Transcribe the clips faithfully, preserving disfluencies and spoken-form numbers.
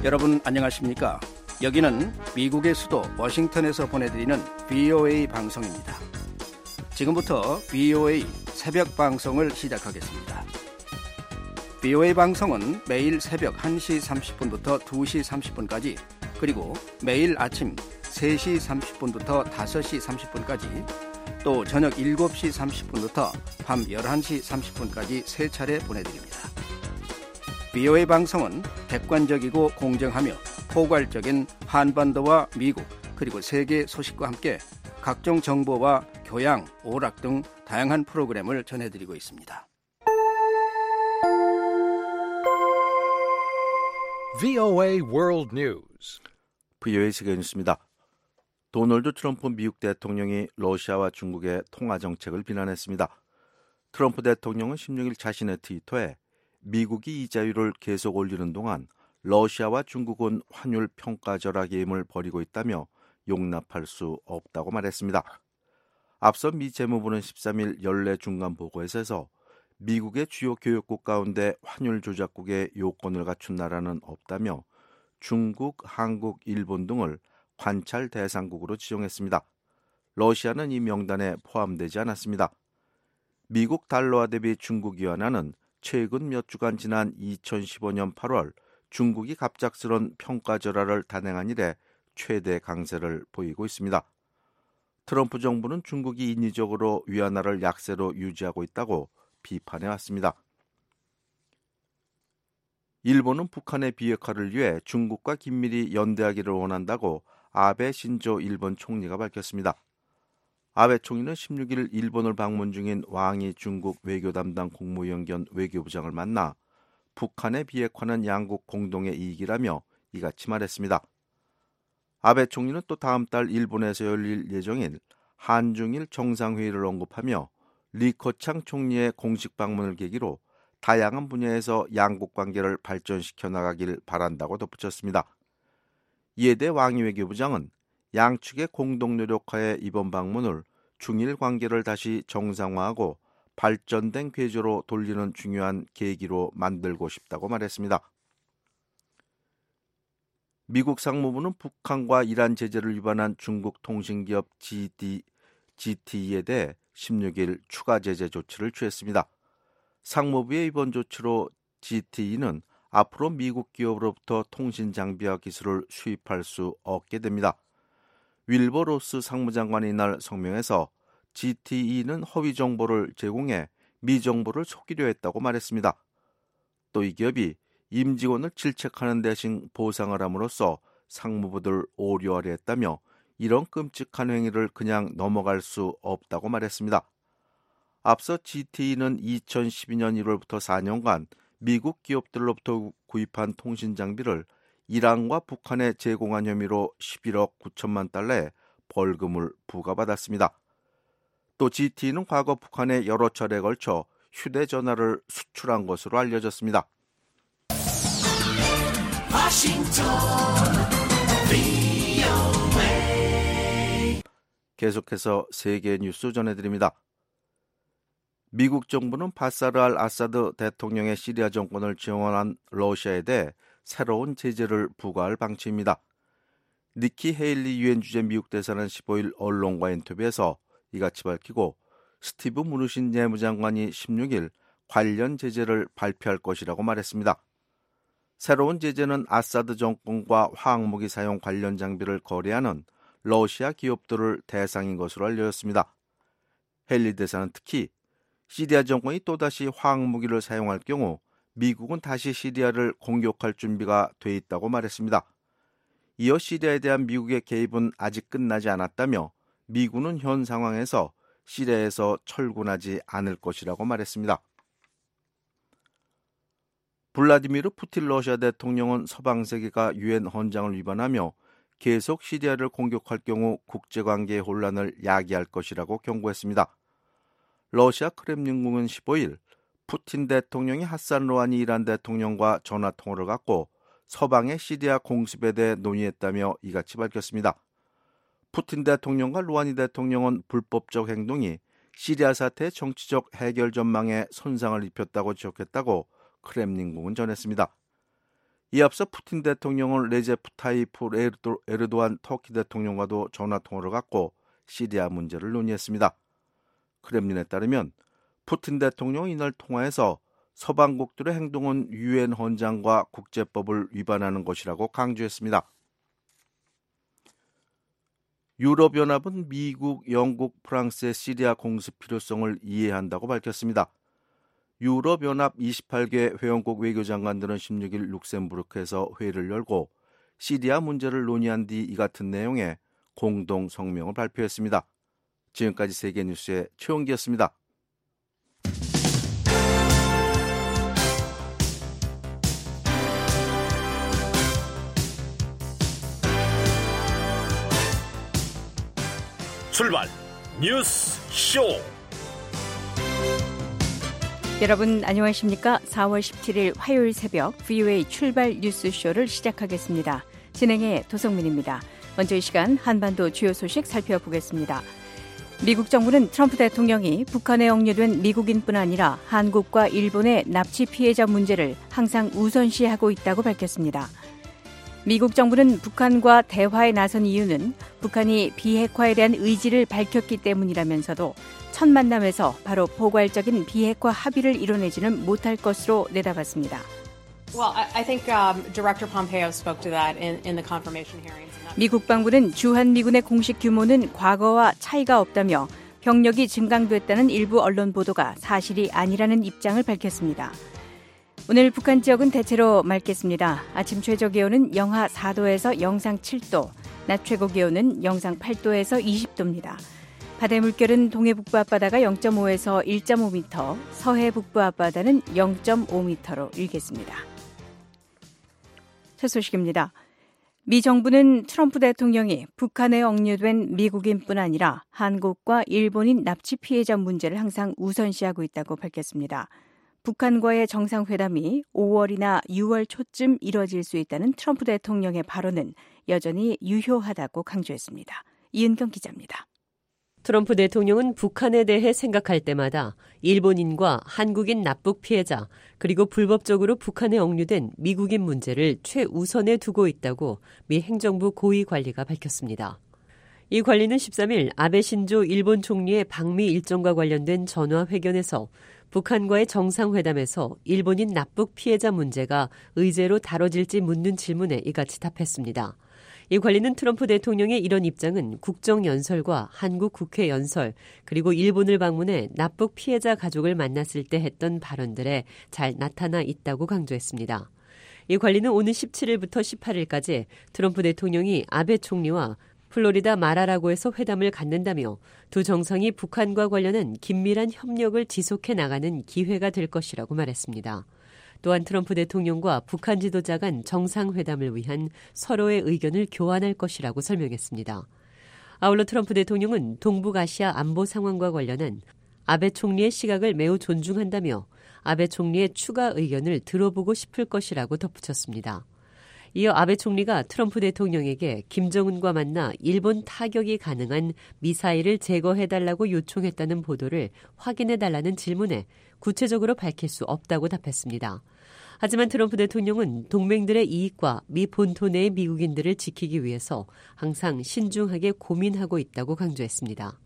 여러분 안녕하십니까? 여기는 미국의 수도 워싱턴에서 보내드리는 브이오에이 방송입니다. 지금부터 브이오에이 새벽 방송을 시작하겠습니다. 브이오에이 방송은 매일 새벽 한 시 삼십 분부터 두 시 삼십 분까지 그리고 매일 아침 세 시 삼십 분부터 다섯 시 삼십 분까지 또 저녁 일곱 시 삼십 분부터 밤 열한 시 삼십 분까지 세 차례 보내드립니다. 브이오에이 방송은 객관적이고 공정하며 포괄적인 한반도와 미국 그리고 세계 소식과 함께 각종 정보와 교양, 오락 등 다양한 프로그램을 전해드리고 있습니다. 브이오에이 World News. 브이오에이 세계 뉴스입니다. 도널드 트럼프 미국 대통령이 러시아와 중국의 통화 정책을 비난했습니다. 트럼프 대통령은 십육 일 자신의 트위터에 미국이 이자율을 계속 올리는 동안 러시아와 중국은 환율 평가절하 게임을 벌이고 있다며 용납할 수 없다고 말했습니다. 앞서 미 재무부는 십삼 일 연례 중간 보고에서 미국의 주요 교역국 가운데 환율 조작국의 요건을 갖춘 나라는 없다며 중국, 한국, 일본 등을 관찰 대상국으로 지정했습니다. 러시아는 이 명단에 포함되지 않았습니다. 미국 달러화 대비 중국 위안화는 최근 몇 주간 지난 이천십오 년 팔월 중국이 갑작스런 평가절하를 단행한 이래 최대 강세를 보이고 있습니다. 트럼프 정부는 중국이 인위적으로 위안화를 약세로 유지하고 있다고 비판해 왔습니다. 일본은 북한의 비핵화를 위해 중국과 긴밀히 연대하기를 원한다고 아베 신조 일본 총리가 밝혔습니다. 아베 총리는 십육 일 일본을 방문 중인 왕이 중국 외교 담당 국무위원 겸 외교부장을 만나 북한의 비핵화는 양국 공동의 이익이라며 이같이 말했습니다. 아베 총리는 또 다음 달 일본에서 열릴 예정인 한중일 정상회의를 언급하며 리커창 총리의 공식 방문을 계기로 다양한 분야에서 양국 관계를 발전시켜 나가길 바란다고 덧붙였습니다. 이에 대해 왕이 외교부장은 양측의 공동 노력하에 이번 방문을 중일 관계를 다시 정상화하고 발전된 궤도로 돌리는 중요한 계기로 만들고 싶다고 말했습니다. 미국 상무부는 북한과 이란 제재를 위반한 중국 통신기업 지티이에 대해 십육 일 추가 제재 조치를 취했습니다. 상무부의 이번 조치로 지티이는 앞으로 미국 기업으로부터 통신 장비와 기술을 수입할 수 없게 됩니다. 윌버 로스 상무장관이 이날 성명에서 지티이는 허위 정보를 제공해 미 정부를 속이려 했다고 말했습니다. 또 이 기업이 임직원을 질책하는 대신 보상을 함으로써 상무부를 오류하려 했다며 이런 끔찍한 행위를 그냥 넘어갈 수 없다고 말했습니다. 앞서 지티이는 이천십이 년 일월부터 사 년간 미국 기업들로부터 구입한 통신 장비를 이란과 북한에 제공한 혐의로 십일억 구천만 달러의 벌금을 부과받았습니다. 또 지티이는 과거 북한에 여러 차례에 걸쳐 휴대전화를 수출한 것으로 알려졌습니다. 워싱턴 브이오에이 계속해서 세계 뉴스 전해드립니다. 미국 정부는 바사르 알 아사드 대통령의 시리아 정권을 지원한 러시아에 대해 새로운 제재를 부과할 방침입니다. 니키 헤일리 유엔 주재 미국 대사는 십오 일 언론과 인터뷰에서 이같이 밝히고 스티브 무누신 내무장관이 십육 일 관련 제재를 발표할 것이라고 말했습니다. 새로운 제재는 아사드 정권과 화학무기 사용 관련 장비를 거래하는 러시아 기업들을 대상인 것으로 알려졌습니다. 헬리 대사는 특히 시리아 정권이 또다시 화학무기를 사용할 경우 미국은 다시 시리아를 공격할 준비가 돼 있다고 말했습니다. 이어 시리아에 대한 미국의 개입은 아직 끝나지 않았다며 미군은 현 상황에서 시리아에서 철군하지 않을 것이라고 말했습니다. 블라디미르 푸틴 러시아 대통령은 서방 세계가 유엔 헌장을 위반하며 계속 시리아를 공격할 경우 국제관계의 혼란을 야기할 것이라고 경고했습니다. 러시아 크렘린궁은 십오 일 푸틴 대통령이 하산 로하니 이란 대통령과 전화통화를 갖고 서방의 시리아 공습에 대해 논의했다며 이같이 밝혔습니다. 푸틴 대통령과 로하니 대통령은 불법적 행동이 시리아 사태의 정치적 해결 전망에 손상을 입혔다고 지적했다고 크렘린궁은 전했습니다. 이 앞서 푸틴 대통령은 레제프 타이프 에르도, 에르도안 터키 대통령과도 전화통화를 갖고 시리아 문제를 논의했습니다. 크렘린에 따르면 푸틴 대통령은 이날 통화에서 서방국들의 행동은 유엔 헌장과 국제법을 위반하는 것이라고 강조했습니다. 유럽연합은 미국, 영국, 프랑스의 시리아 공습 필요성을 이해한다고 밝혔습니다. 유럽연합 이십팔 개 회원국 외교장관들은 십육 일 룩셈부르크에서 회의를 열고 시리아 문제를 논의한 뒤 이 같은 내용의 공동 성명을 발표했습니다. 지금까지 세계뉴스의 최용기였습니다. 출발 뉴스 쇼. 여러분 안녕하십니까? 사월 십칠일 화요일 새벽 브이오에이 출발 뉴스 쇼를 시작하겠습니다. 진행의 도성민입니다. 먼저 이 시간 한반도 주요 소식 살펴보겠습니다. 미국 정부는 트럼프 대통령이 북한에 억류된 미국인뿐 아니라 한국과 일본의 납치 피해자 문제를 항상 우선시하고 있다고 밝혔습니다. 미국 정부는 북한과 대화에 나선 이유는 북한이 비핵화에 대한 의지를 밝혔기 때문이라면서도 첫 만남에서 바로 포괄적인 비핵화 합의를 이뤄내지는 못할 것으로 내다봤습니다. Well, I think um, Director Pompeo spoke to that in, in the confirmation hearings. 미국 방부는 주한미군의 공식 규모는 과거와 차이가 없다며 병력이 증강됐다는 일부 언론 보도가 사실이 아니라는 입장을 밝혔습니다. 오늘 북한 지역은 대체로 맑겠습니다. 아침 최저 기온은 영하 사 도에서 영상 칠 도, 낮 최고 기온은 영상 팔 도에서 이십 도입니다. 바다의 물결은 동해 북부 앞바다가 영 점 오에서 일 점 오 미터, 서해 북부 앞바다는 영 점 오 미터로 일겠습니다. 첫 소식입니다. 미 정부는 트럼프 대통령이 북한에 억류된 미국인뿐 아니라 한국과 일본인 납치 피해자 문제를 항상 우선시하고 있다고 밝혔습니다. 북한과의 정상회담이 오월이나 유월 초쯤 이뤄질 수 있다는 트럼프 대통령의 발언은 여전히 유효하다고 강조했습니다. 이은경 기자입니다. 트럼프 대통령은 북한에 대해 생각할 때마다 일본인과 한국인 납북 피해자 그리고 불법적으로 북한에 억류된 미국인 문제를 최우선에 두고 있다고 미 행정부 고위 관리가 밝혔습니다. 이 관리는 십삼 일 아베 신조 일본 총리의 방미 일정과 관련된 전화 회견에서 북한과의 정상회담에서 일본인 납북 피해자 문제가 의제로 다뤄질지 묻는 질문에 이같이 답했습니다. 이 관리는 트럼프 대통령의 이런 입장은 국정연설과 한국 국회 연설 그리고 일본을 방문해 납북 피해자 가족을 만났을 때 했던 발언들에 잘 나타나 있다고 강조했습니다. 이 관리는 오는 십칠일부터 십팔일까지 트럼프 대통령이 아베 총리와 플로리다 마라라고에서 회담을 갖는다며 두 정상이 북한과 관련한 긴밀한 협력을 지속해 나가는 기회가 될 것이라고 말했습니다. 또한 트럼프 대통령과 북한 지도자 간 정상회담을 위한 서로의 의견을 교환할 것이라고 설명했습니다. 아울러 트럼프 대통령은 동북아시아 안보 상황과 관련한 아베 총리의 시각을 매우 존중한다며 아베 총리의 추가 의견을 들어보고 싶을 것이라고 덧붙였습니다. 이어 아베 총리가 트럼프 대통령에게 김정은과 만나 일본 타격이 가능한 미사일을 제거해달라고 요청했다는 보도를 확인해달라는 질문에 구체적으로 밝힐 수 없다고 답했습니다. 하지만 트럼프 대통령은 동맹들의 이익과 미 본토 내의 미국인들을 지키기 위해서 항상 신중하게 고민하고 있다고 강조했습니다.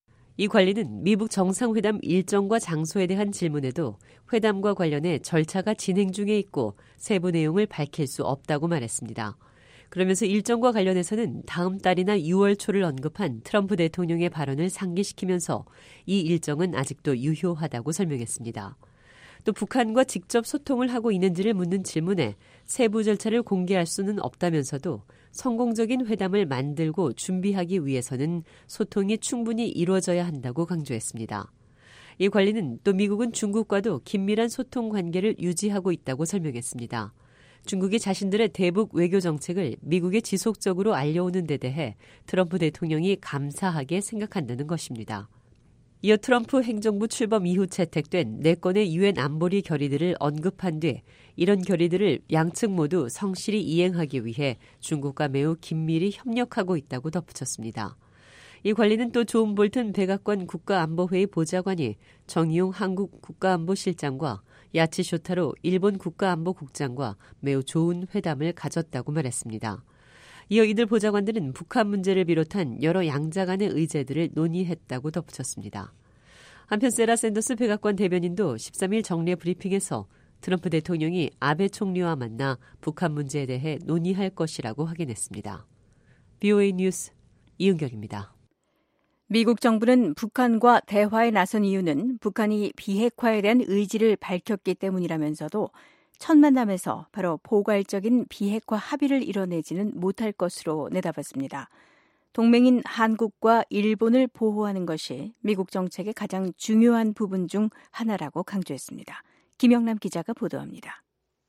이 관리는 미국 정상회담 일정과 장소에 대한 질문에도 회담과 관련해 절차가 진행 중에 있고 세부 내용을 밝힐 수 없다고 말했습니다. 그러면서 일정과 관련해서는 다음 달이나 유월 초를 언급한 트럼프 대통령의 발언을 상기시키면서 이 일정은 아직도 유효하다고 설명했습니다. 또 북한과 직접 소통을 하고 있는지를 묻는 질문에 세부 절차를 공개할 수는 없다면서도 성공적인 회담을 만들고 준비하기 위해서는 소통이 충분히 이루어져야 한다고 강조했습니다. 이 관리는 또 미국은 중국과도 긴밀한 소통 관계를 유지하고 있다고 설명했습니다. 중국이 자신들의 대북 외교 정책을 미국에 지속적으로 알려오는 데 대해 트럼프 대통령이 감사하게 생각한다는 것입니다. 이어 트럼프 행정부 출범 이후 채택된 네 건의 유엔 안보리 결의들을 언급한 뒤 이런 결의들을 양측 모두 성실히 이행하기 위해 중국과 매우 긴밀히 협력하고 있다고 덧붙였습니다. 이 관리는 또 존 볼튼 백악관 국가안보회의 보좌관이 정의용 한국 국가안보실장과 야치 쇼타로 일본 국가안보국장과 매우 좋은 회담을 가졌다고 말했습니다. 이어 이들 보좌관들은 북한 문제를 비롯한 여러 양자 간의 의제들을 논의했다고 덧붙였습니다. 한편 세라 샌더스 백악관 대변인도 십삼 일 정례 브리핑에서 트럼프 대통령이 아베 총리와 만나 북한 문제에 대해 논의할 것이라고 확인했습니다. 브이오에이 뉴스 이은경입니다. 미국 정부는 북한과 대화에 나선 이유는 북한이 비핵화에 대한 의지를 밝혔기 때문이라면서도 첫 만남에서 바로 포괄적인 비핵화 합의를 이뤄내지는 못할 것으로 내다봤습니다. 동맹인 한국과 일본을 보호하는 것이 미국 정책의 가장 중요한 부분 중 하나라고 강조했습니다. 김영남 기자가 보도합니다.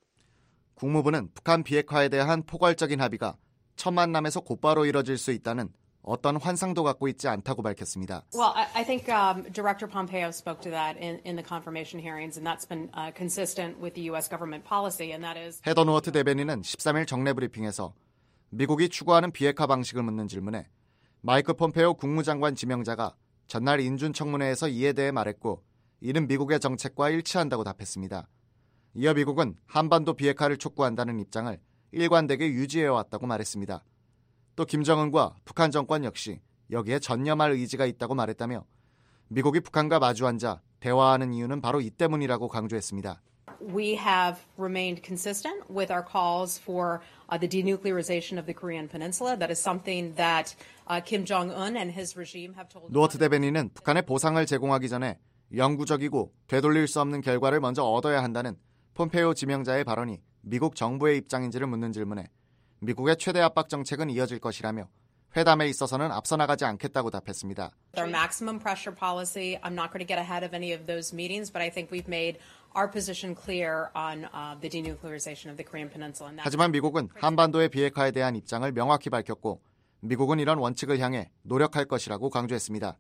국무부는 북한 비핵화에 대한 포괄적인 합의가 첫 만남에서 곧바로 이뤄질 수 있다는 어떤 환상도 갖고 있지 않다고 밝혔습니다. Well, I, I think um, Director Pompeo spoke to that in, in the confirmation hearings, and that's been uh, consistent with the U S government policy, and that is. 헤더 노어트 대변인은 십삼 일 정례 브리핑에서 미국이 추구하는 비핵화 방식을 묻는 질문에 마이크 폼페오 국무장관 지명자가 전날 인준 청문회에서 이에 대해 말했고 이는 미국의 정책과 일치한다고 답했습니다. 이어 미국은 한반도 비핵화를 촉구한다는 입장을 일관되게 유지해왔다고 말했습니다. 또 김정은과 북한 정권 역시 여기에 전념할 의지가 있다고 말했다며 미국이 북한과 마주 앉아 대화하는 이유는 바로 이 때문이라고 강조했습니다. We have remained consistent with our calls for uh, the denuclearization of the Korean Peninsula. That is something that uh, Kim Jong-un and his regime have told. 노어트 대변인은 북한에 보상을 제공하기 전에 영구적이고 되돌릴 수 없는 결과를 먼저 얻어야 한다는 폼페이오 지명자의 발언이 미국 정부의 입장인지를 묻는 질문에 미국의 최대 압박 정책은 이어질 것이라며 회담에 있어서는 앞서 나가지 않겠다고 답했습니다. Our maximum pressure policy, I'm not going to get ahead of any of those meetings, but I think we've made our position clear on uh, the denuclearization of the Korean Peninsula. 하지만 미국은 한반도의 비핵화에 대한 입장을 명확히 밝혔고 미국은 이런 원칙을 향해 노력할 것이라고 강조했습니다.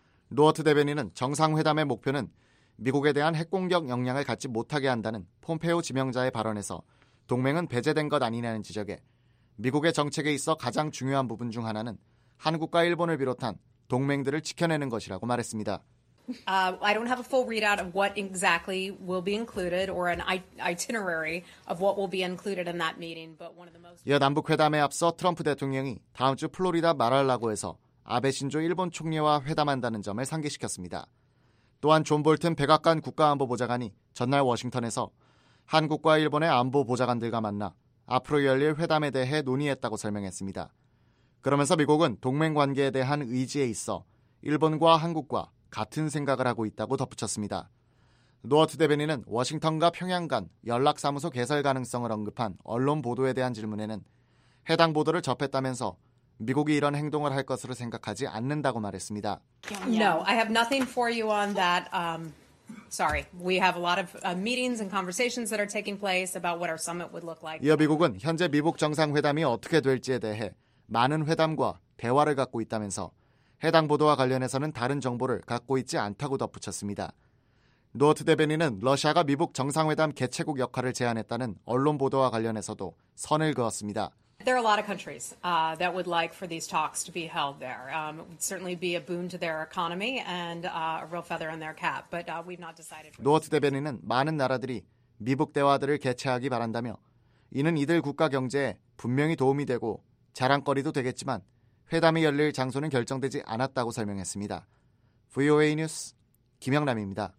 노어트 대변인은 정상회담의 목표는 미국에 대한 핵공격 역량을 갖지 못하게 한다는 폼페오 지명자의 발언에서 동맹은 배제된 것 아니냐는 지적에 미국의 정책에 있어 가장 중요한 부분 중 하나는 한국과 일본을 비롯한 동맹들을 지켜내는 것이라고 말했습니다. Uh, I don't have a full readout of what exactly will be included or an itinerary of what will be included in that meeting, but one of the most. 이어 남북 회담에 앞서 트럼프 대통령이 다음 주 플로리다 마랄라고에서 아베 신조 일본 총리와 회담한다는 점을 상기시켰습니다. 또한 존 볼튼 백악관 국가안보보좌관이 전날 워싱턴에서 한국과 일본의 안보보좌관들과 만나 앞으로 열릴 회담에 대해 논의했다고 설명했습니다. 그러면서 미국은 동맹 관계에 대한 의지에 있어 일본과 한국과 같은 생각을 하고 있다고 덧붙였습니다. 노어트 대변인은 워싱턴과 평양 간 연락사무소 개설 가능성을 언급한 언론 보도에 대한 질문에는 해당 보도를 접했다면서 미국이 이런 행동을 할 것으로 생각하지 않는다고 말했습니다. No, I have nothing for you on that. Um, sorry, we have a lot of uh, meetings and conversations that are taking place about what our summit would look like. 이어 미국은 현재 미북 정상회담이 어떻게 될지에 대해 많은 회담과 대화를 갖고 있다면서 해당 보도와 관련해서는 다른 정보를 갖고 있지 않다고 덧붙였습니다. 노어트 대변인은 러시아가 미북 정상회담 개최국 역할을 제안했다는 언론 보도와 관련해서도 선을 그었습니다. There are a lot of countries uh, that would like for these talks to be held there. Um, it would certainly be a boon to their economy and uh, a real feather in their cap, but uh, we've not decided. 노어트 대변인은 많은 나라들이 미북 대화들을 개최하기 바란다며 이는 이들 국가 경제에 분명히 도움이 되고 자랑거리도 되겠지만 회담이 열릴 장소는 결정되지 않았다고 설명했습니다. 브이오에이 뉴스 김영남입니다.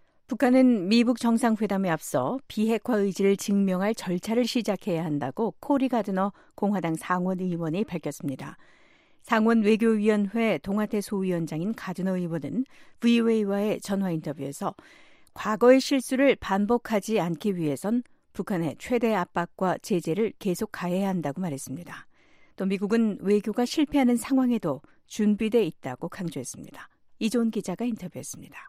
북한은 미북 정상회담에 앞서 비핵화 의지를 증명할 절차를 시작해야 한다고 코리 가드너 공화당 상원 의원이 밝혔습니다. 상원 외교위원회 동아태 소위원장인 가드너 의원은 브이오에이와의 전화 인터뷰에서 과거의 실수를 반복하지 않기 위해선 북한의 최대 압박과 제재를 계속 가해야 한다고 말했습니다. 또 미국은 외교가 실패하는 상황에도 준비돼 있다고 강조했습니다. 이존 기자가 인터뷰했습니다.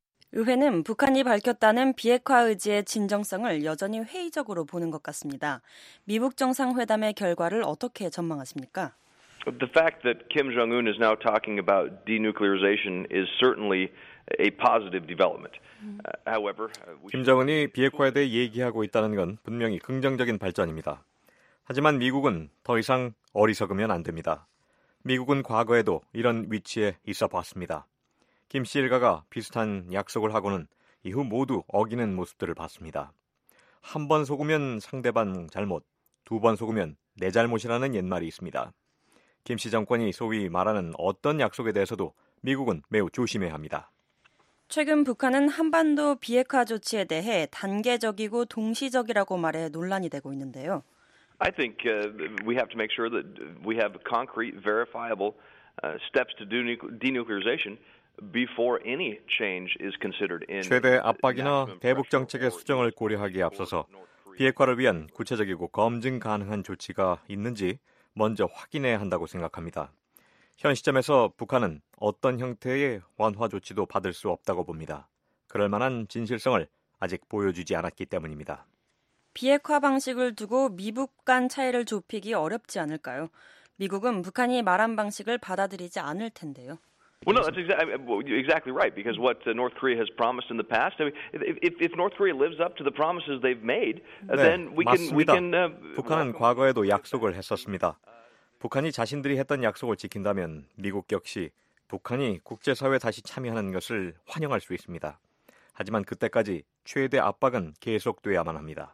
의회는 북한이 밝혔다는 비핵화 의지의 진정성을 여전히 회의적으로 보는 것 같습니다. 미북 정상회담의 결과를 어떻게 전망하십니까? The fact that Kim Jong-un is now talking about denuclearization is certainly a positive development. Uh, however, 김정은이 비핵화에 대해 얘기하고 있다는 건 분명히 긍정적인 발전입니다. 하지만 미국은 더 이상 어리석으면 안 됩니다. 미국은 과거에도 이런 위치에 있어 봤습니다. 김씨 일가가 비슷한 약속을 하고는 이후 모두 어기는 모습들을 봤습니다. 한 번 속으면 상대방 잘못, 두 번 속으면 내 잘못이라는 옛말이 있습니다. 김씨 정권이 소위 말하는 어떤 약속에 대해서도 미국은 매우 조심해야 합니다. 최근 북한은 한반도 비핵화 조치에 대해 단계적이고 동시적이라고 말해 논란이 되고 있는데요. I think uh, we have to make sure that we have concrete, verifiable uh, steps to denuclearization before any change is considered in. 최대 압박이나 대북 정책의 수정을 고려하기에 앞서서 비핵화를 위한 구체적이고 검증 가능한 조치가 있는지 먼저 확인해야 한다고 생각합니다. 현 시점에서 북한은 어떤 형태의 완화 조치도 받을 수 없다고 봅니다. 그럴 만한 진실성을 아직 보여주지 않았기 때문입니다. 비핵화 방식을 두고 미북 간 차이를 좁히기 어렵지 않을까요? 미국은 북한이 말한 방식을 받아들이지 않을 텐데요. Well, no, that's exactly, exactly right. Because what North Korea has promised in the past, I mean, if, if North Korea lives up to the promises they've made, 네, then we can we 맞습니다. can. Uh, 북한은 과거에도 약속을 했었습니다. 북한이 자신들이 했던 약속을 지킨다면 미국 역시 북한이 국제사회에 다시 참여하는 것을 환영할 수 있습니다. 하지만 그때까지 최대 압박은 계속돼야만 합니다.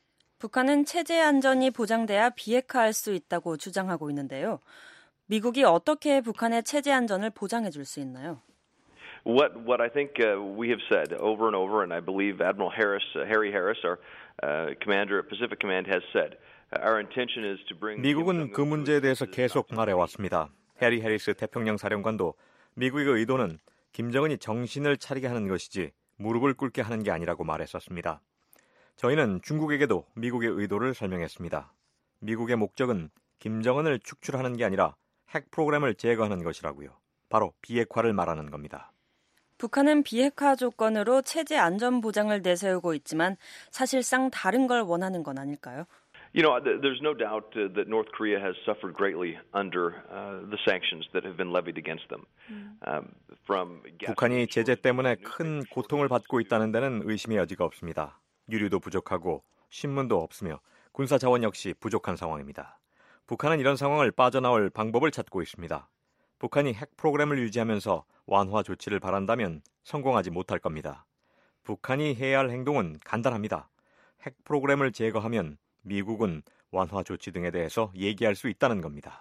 북한은 체제 안전이 보장돼야 비핵화할 수 있다고 주장하고 있는데요. 미국이 어떻게 북한의 체제 안전을 보장해 줄 수 있나요? What what I think uh, we have said over and over, and I believe Admiral Harris, uh, Harry Harris, our uh, commander at Pacific Command, has said, our intention is to bring. 미국은 그 문제에 대해서 계속 말해왔습니다. 해리 해리스 태평양 사령관도 미국의 의도는 김정은이 정신을 차리게 하는 것이지 무릎을 꿇게 하는 게 아니라고 말했었습니다. 저희는 중국에게도 미국의 의도를 설명했습니다. 미국의 목적은 김정은을 축출하는 게 아니라 핵 프로그램을 제거하는 것이라고요. 바로 비핵화를 말하는 겁니다. 북한은 비핵화 조건으로 체제 안전 보장을 내세우고 있지만 사실상 다른 걸 원하는 건 아닐까요? You know, there's no doubt uh, that North Korea has suffered greatly under uh, the sanctions that have been levied against them. Um, from 북한이 제재 때문에 큰 고통을 받고 있다는 데는 의심의 여지가 없습니다. 유류도 부족하고 신문도 없으며 군사 자원 역시 부족한 상황입니다. 북한은 이런 상황을 빠져나올 방법을 찾고 있습니다. 북한이 핵 프로그램을 유지하면서 완화 조치를 바란다면 성공하지 못할 겁니다. 북한이 해야 할 행동은 간단합니다. 핵 프로그램을 제거하면 미국은 완화 조치 등에 대해서 얘기할 수 있다는 겁니다.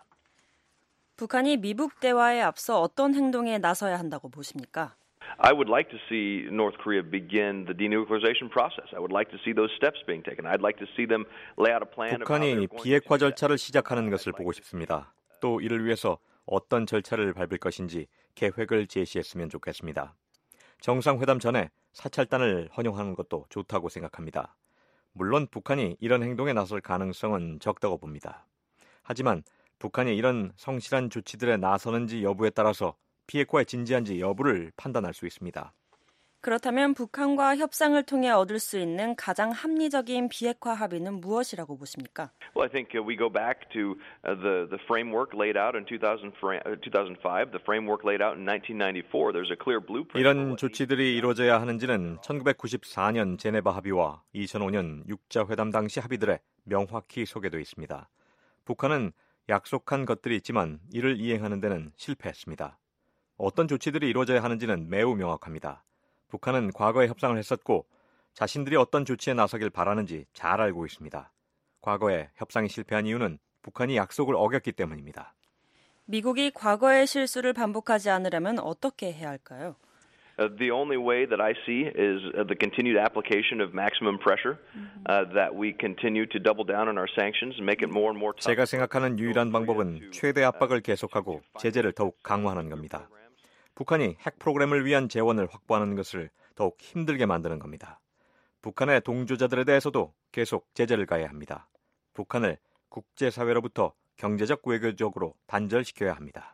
북한이 미북 대화에 앞서 어떤 행동에 나서야 한다고 보십니까? I would like to see North Korea begin the denuclearization process. I would like to see those steps being taken. I'd like to see them lay out a plan. 북한이 비핵화 절차를 시작하는 것을 보고 싶습니다. 또 이를 위해서 어떤 절차를 밟을 것인지 계획을 제시했으면 좋겠습니다. 정상회담 전에 사찰단을 헌용하는 것도 좋다고 생각합니다. 물론 북한이 이런 행동에 나설 가능성은 적다고 봅니다. 하지만 북한이 이런 성실한 조치들에 나서는지 여부에 따라서 비핵화에 진지한지 여부를 판단할 수 있습니다. 그렇다면 북한과 협상을 통해 얻을 수 있는 가장 합리적인 비핵화 합의는 무엇이라고 보십니까? Well, I think we go back to the the framework laid out in two thousand five, the framework laid out in nineteen ninety-four. There's a clear blueprint. 이런 조치들이 이루어져야 하는지는 천구백구십사 년 제네바 합의와 이천오 년 육자 회담 당시 합의들에 명확히 소개되어 있습니다. 북한은 약속한 것들이 있지만 이를 이행하는 데는 실패했습니다. 어떤 조치들이 이루어져야 하는지는 매우 명확합니다. 북한은 과거에 협상을 했었고 자신들이 어떤 조치에 나서길 바라는지 잘 알고 있습니다. 과거에 협상이 실패한 이유는 북한이 약속을 어겼기 때문입니다. 미국이 과거의 실수를 반복하지 않으려면 어떻게 해야 할까요? Uh, the only way that I see is uh, the continued application of maximum pressure, uh, that we continue to double down on our sanctions and make it more and more tough. 제가 생각하는 유일한 방법은 최대 압박을 계속하고 제재를 더욱 강화하는 겁니다. 북한이 핵 프로그램을 위한 재원을 확보하는 것을 더욱 힘들게 만드는 겁니다. 북한의 동조자들에 대해서도 계속 제재를 가해야 합니다. 북한을 국제사회로부터 경제적 외교적으로 단절시켜야 합니다.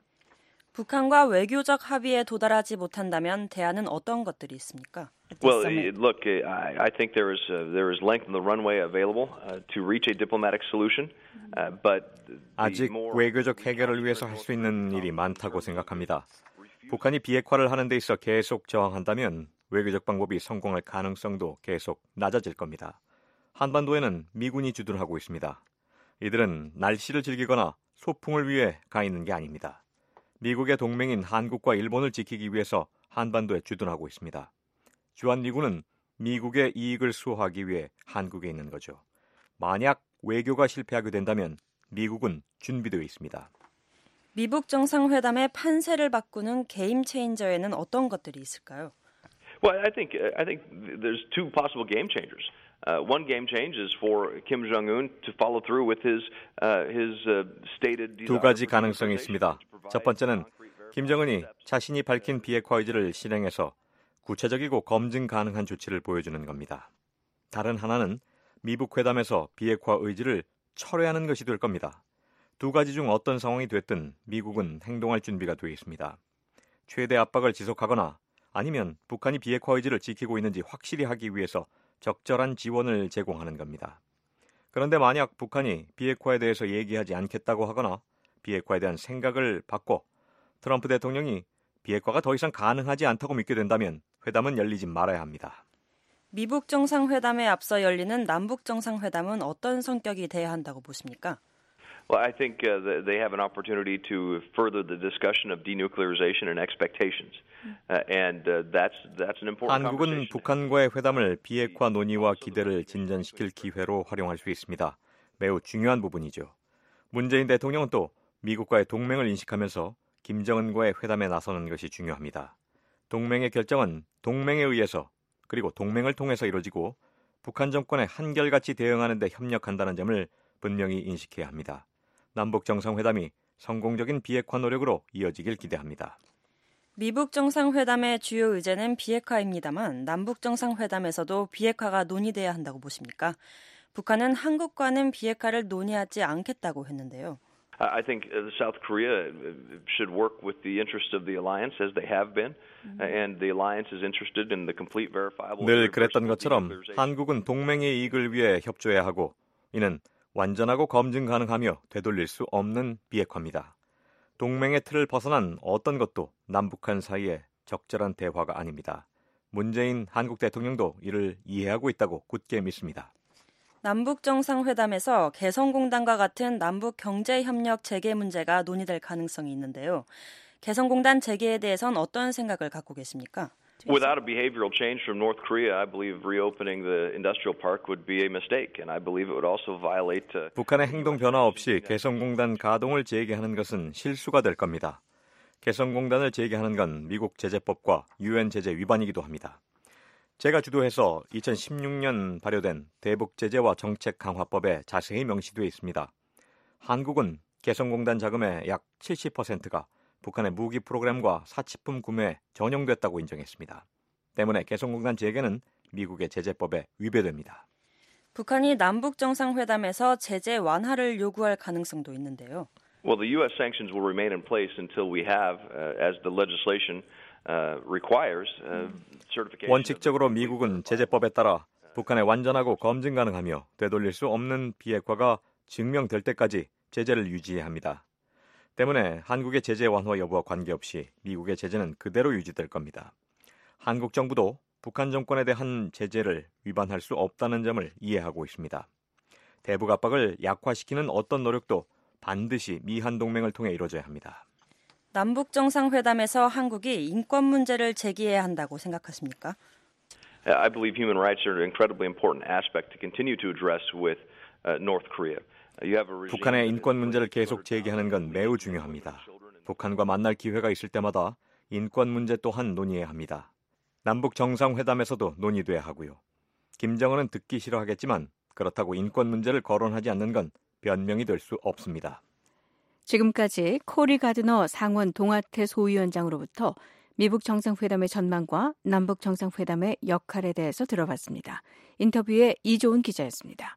북한과 외교적 합의에 도달하지 못한다면 대안은 어떤 것들이 있습니까? Well, look, I, I think there is uh, there is length in the runway available uh, to reach a diplomatic solution, uh, but 아직 외교적 해결을 위해서 할 수 있는 일이 많다고 생각합니다. 북한이 비핵화를 하는 데 있어 계속 저항한다면 외교적 방법이 성공할 가능성도 계속 낮아질 겁니다. 한반도에는 미군이 주둔하고 있습니다. 이들은 날씨를 즐기거나 소풍을 위해 가 있는 게 아닙니다. 미국의 동맹인 한국과 일본을 지키기 위해서 한반도에 주둔하고 있습니다. 주한미군은 미국의 이익을 수호하기 위해 한국에 있는 거죠. 만약 외교가 실패하게 된다면 미국은 준비되어 있습니다. 미북 정상회담의 판세를 바꾸는 게임 체인저에는 어떤 것들이 있을까요? Well, I think I think there's two possible game changers. Uh, one game change is for Kim Jong-un to follow through with his uh, his uh, stated. 두 가지 가능성이 있습니다. 첫 번째는 김정은이 자신이 밝힌 비핵화 의지를 실행해서 구체적이고 검증 가능한 조치를 보여주는 겁니다. 다른 하나는 미북 회담에서 비핵화 의지를 철회하는 것이 될 겁니다. 두 가지 중 어떤 상황이 됐든 미국은 행동할 준비가 되어 있습니다. 최대 압박을 지속하거나 아니면 북한이 비핵화 의지를 지키고 있는지 확실히 하기 위해서 적절한 지원을 제공하는 겁니다. 그런데 만약 북한이 비핵화에 대해서 얘기하지 않겠다고 하거나 비핵화에 대한 생각을 바꿔 트럼프 대통령이 비핵화가 더 이상 가능하지 않다고 믿게 된다면 회담은 열리지 말아야 합니다. 미북 정상회담에 앞서 열리는 남북 정상회담은 어떤 성격이 돼야 한다고 보십니까? Well, I think uh, they have an opportunity to further the discussion of denuclearization and expectations, uh, and uh, that's that's an important. 한국은 북한과의 회담을 비핵화 논의와 기대를 진전시킬 기회로 활용할 수 있습니다. 매우 중요한 부분이죠. 문재인 대통령은 또 미국과의 동맹을 인식하면서 김정은과의 회담에 나서는 것이 중요합니다. 동맹의 결정은 동맹에 의해서 그리고 동맹을 통해서 이루어지고 북한 정권에 한결같이 대응하는 데 협력한다는 점을 분명히 인식해야 합니다. 남북 정상회담이 성공적인 비핵화 노력으로 이어지길 기대합니다. 미북 정상회담의 주요 의제는 비핵화입니다만 남북 정상회담에서도 비핵화가 논의돼야 한다고 보십니까? 북한은 한국과는 비핵화를 논의하지 않겠다고 했는데요. I think South Korea should work with the interests of the alliance as they have been, and the alliance is interested in the complete verifiable. 늘 그랬던 것처럼 한국은 동맹의 이익을 위해 협조해야 하고 이는 완전하고 검증 가능하며 되돌릴 수 없는 비핵화입니다. 동맹의 틀을 벗어난 어떤 것도 남북한 사이에 적절한 대화가 아닙니다. 문재인 한국 대통령도 이를 이해하고 있다고 굳게 믿습니다. 남북 정상회담에서 개성공단과 같은 남북 경제협력 재개 문제가 논의될 가능성이 있는데요. 개성공단 재개에 대해서는 어떤 생각을 갖고 계십니까? Without a behavioral change from North Korea, I believe reopening the industrial park would be a mistake, and I believe it would also violate. 북한의 행동 변화 없이 개성공단 가동을 재개하는 것은 실수가 될 겁니다. 개성공단을 재개하는 건 미국 제재법과 유엔 제재 위반이기도 합니다. 제가 주도해서 이천십육 년 발효된 대북 제재와 정책 강화법에 자세히 명시되어 있습니다. 한국은 개성공단 자금의 약 칠십 퍼센트가 북한의 무기 프로그램과 사치품 구매에 전용됐다고 인정했습니다. 때문에 개성공단 재개는 미국의 제재법에 위배됩니다. 북한이 남북 정상회담에서 제재 완화를 요구할 가능성도 있는데요. Well, the U S sanctions will remain in place until we have, uh, as the legislation uh, requires, uh, certification. 원칙적으로 미국은 제재법에 따라 북한의 완전하고 검증 가능하며 되돌릴 수 없는 비핵화가 증명될 때까지 제재를 유지해야 합니다. 때문에 한국의 제재 완화 여부와 관계없이 미국의 제재는 그대로 유지될 겁니다. 한국 정부도 북한 정권에 대한 제재를 위반할 수 없다는 점을 이해하고 있습니다. 대북 압박을 약화시키는 어떤 노력도 반드시 미한 동맹을 통해 이루어져야 합니다. 남북 정상회담에서 한국이 인권 문제를 제기해야 한다고 생각하십니까? I believe human rights are an incredibly important aspect to continue to address with uh, North Korea. 북한의 인권 문제를 계속 제기하는 건 매우 중요합니다. 북한과 만날 기회가 있을 때마다 인권 문제 또한 논의해야 합니다. 남북 정상회담에서도 논의돼야 하고요. 김정은은 듣기 싫어하겠지만 그렇다고 인권 문제를 거론하지 않는 건 변명이 될 수 없습니다. 지금까지 코리 가드너 상원 동아태 소위원장으로부터 미북 정상회담의 전망과 남북 정상회담의 역할에 대해서 들어봤습니다. 인터뷰에 이조은 기자였습니다.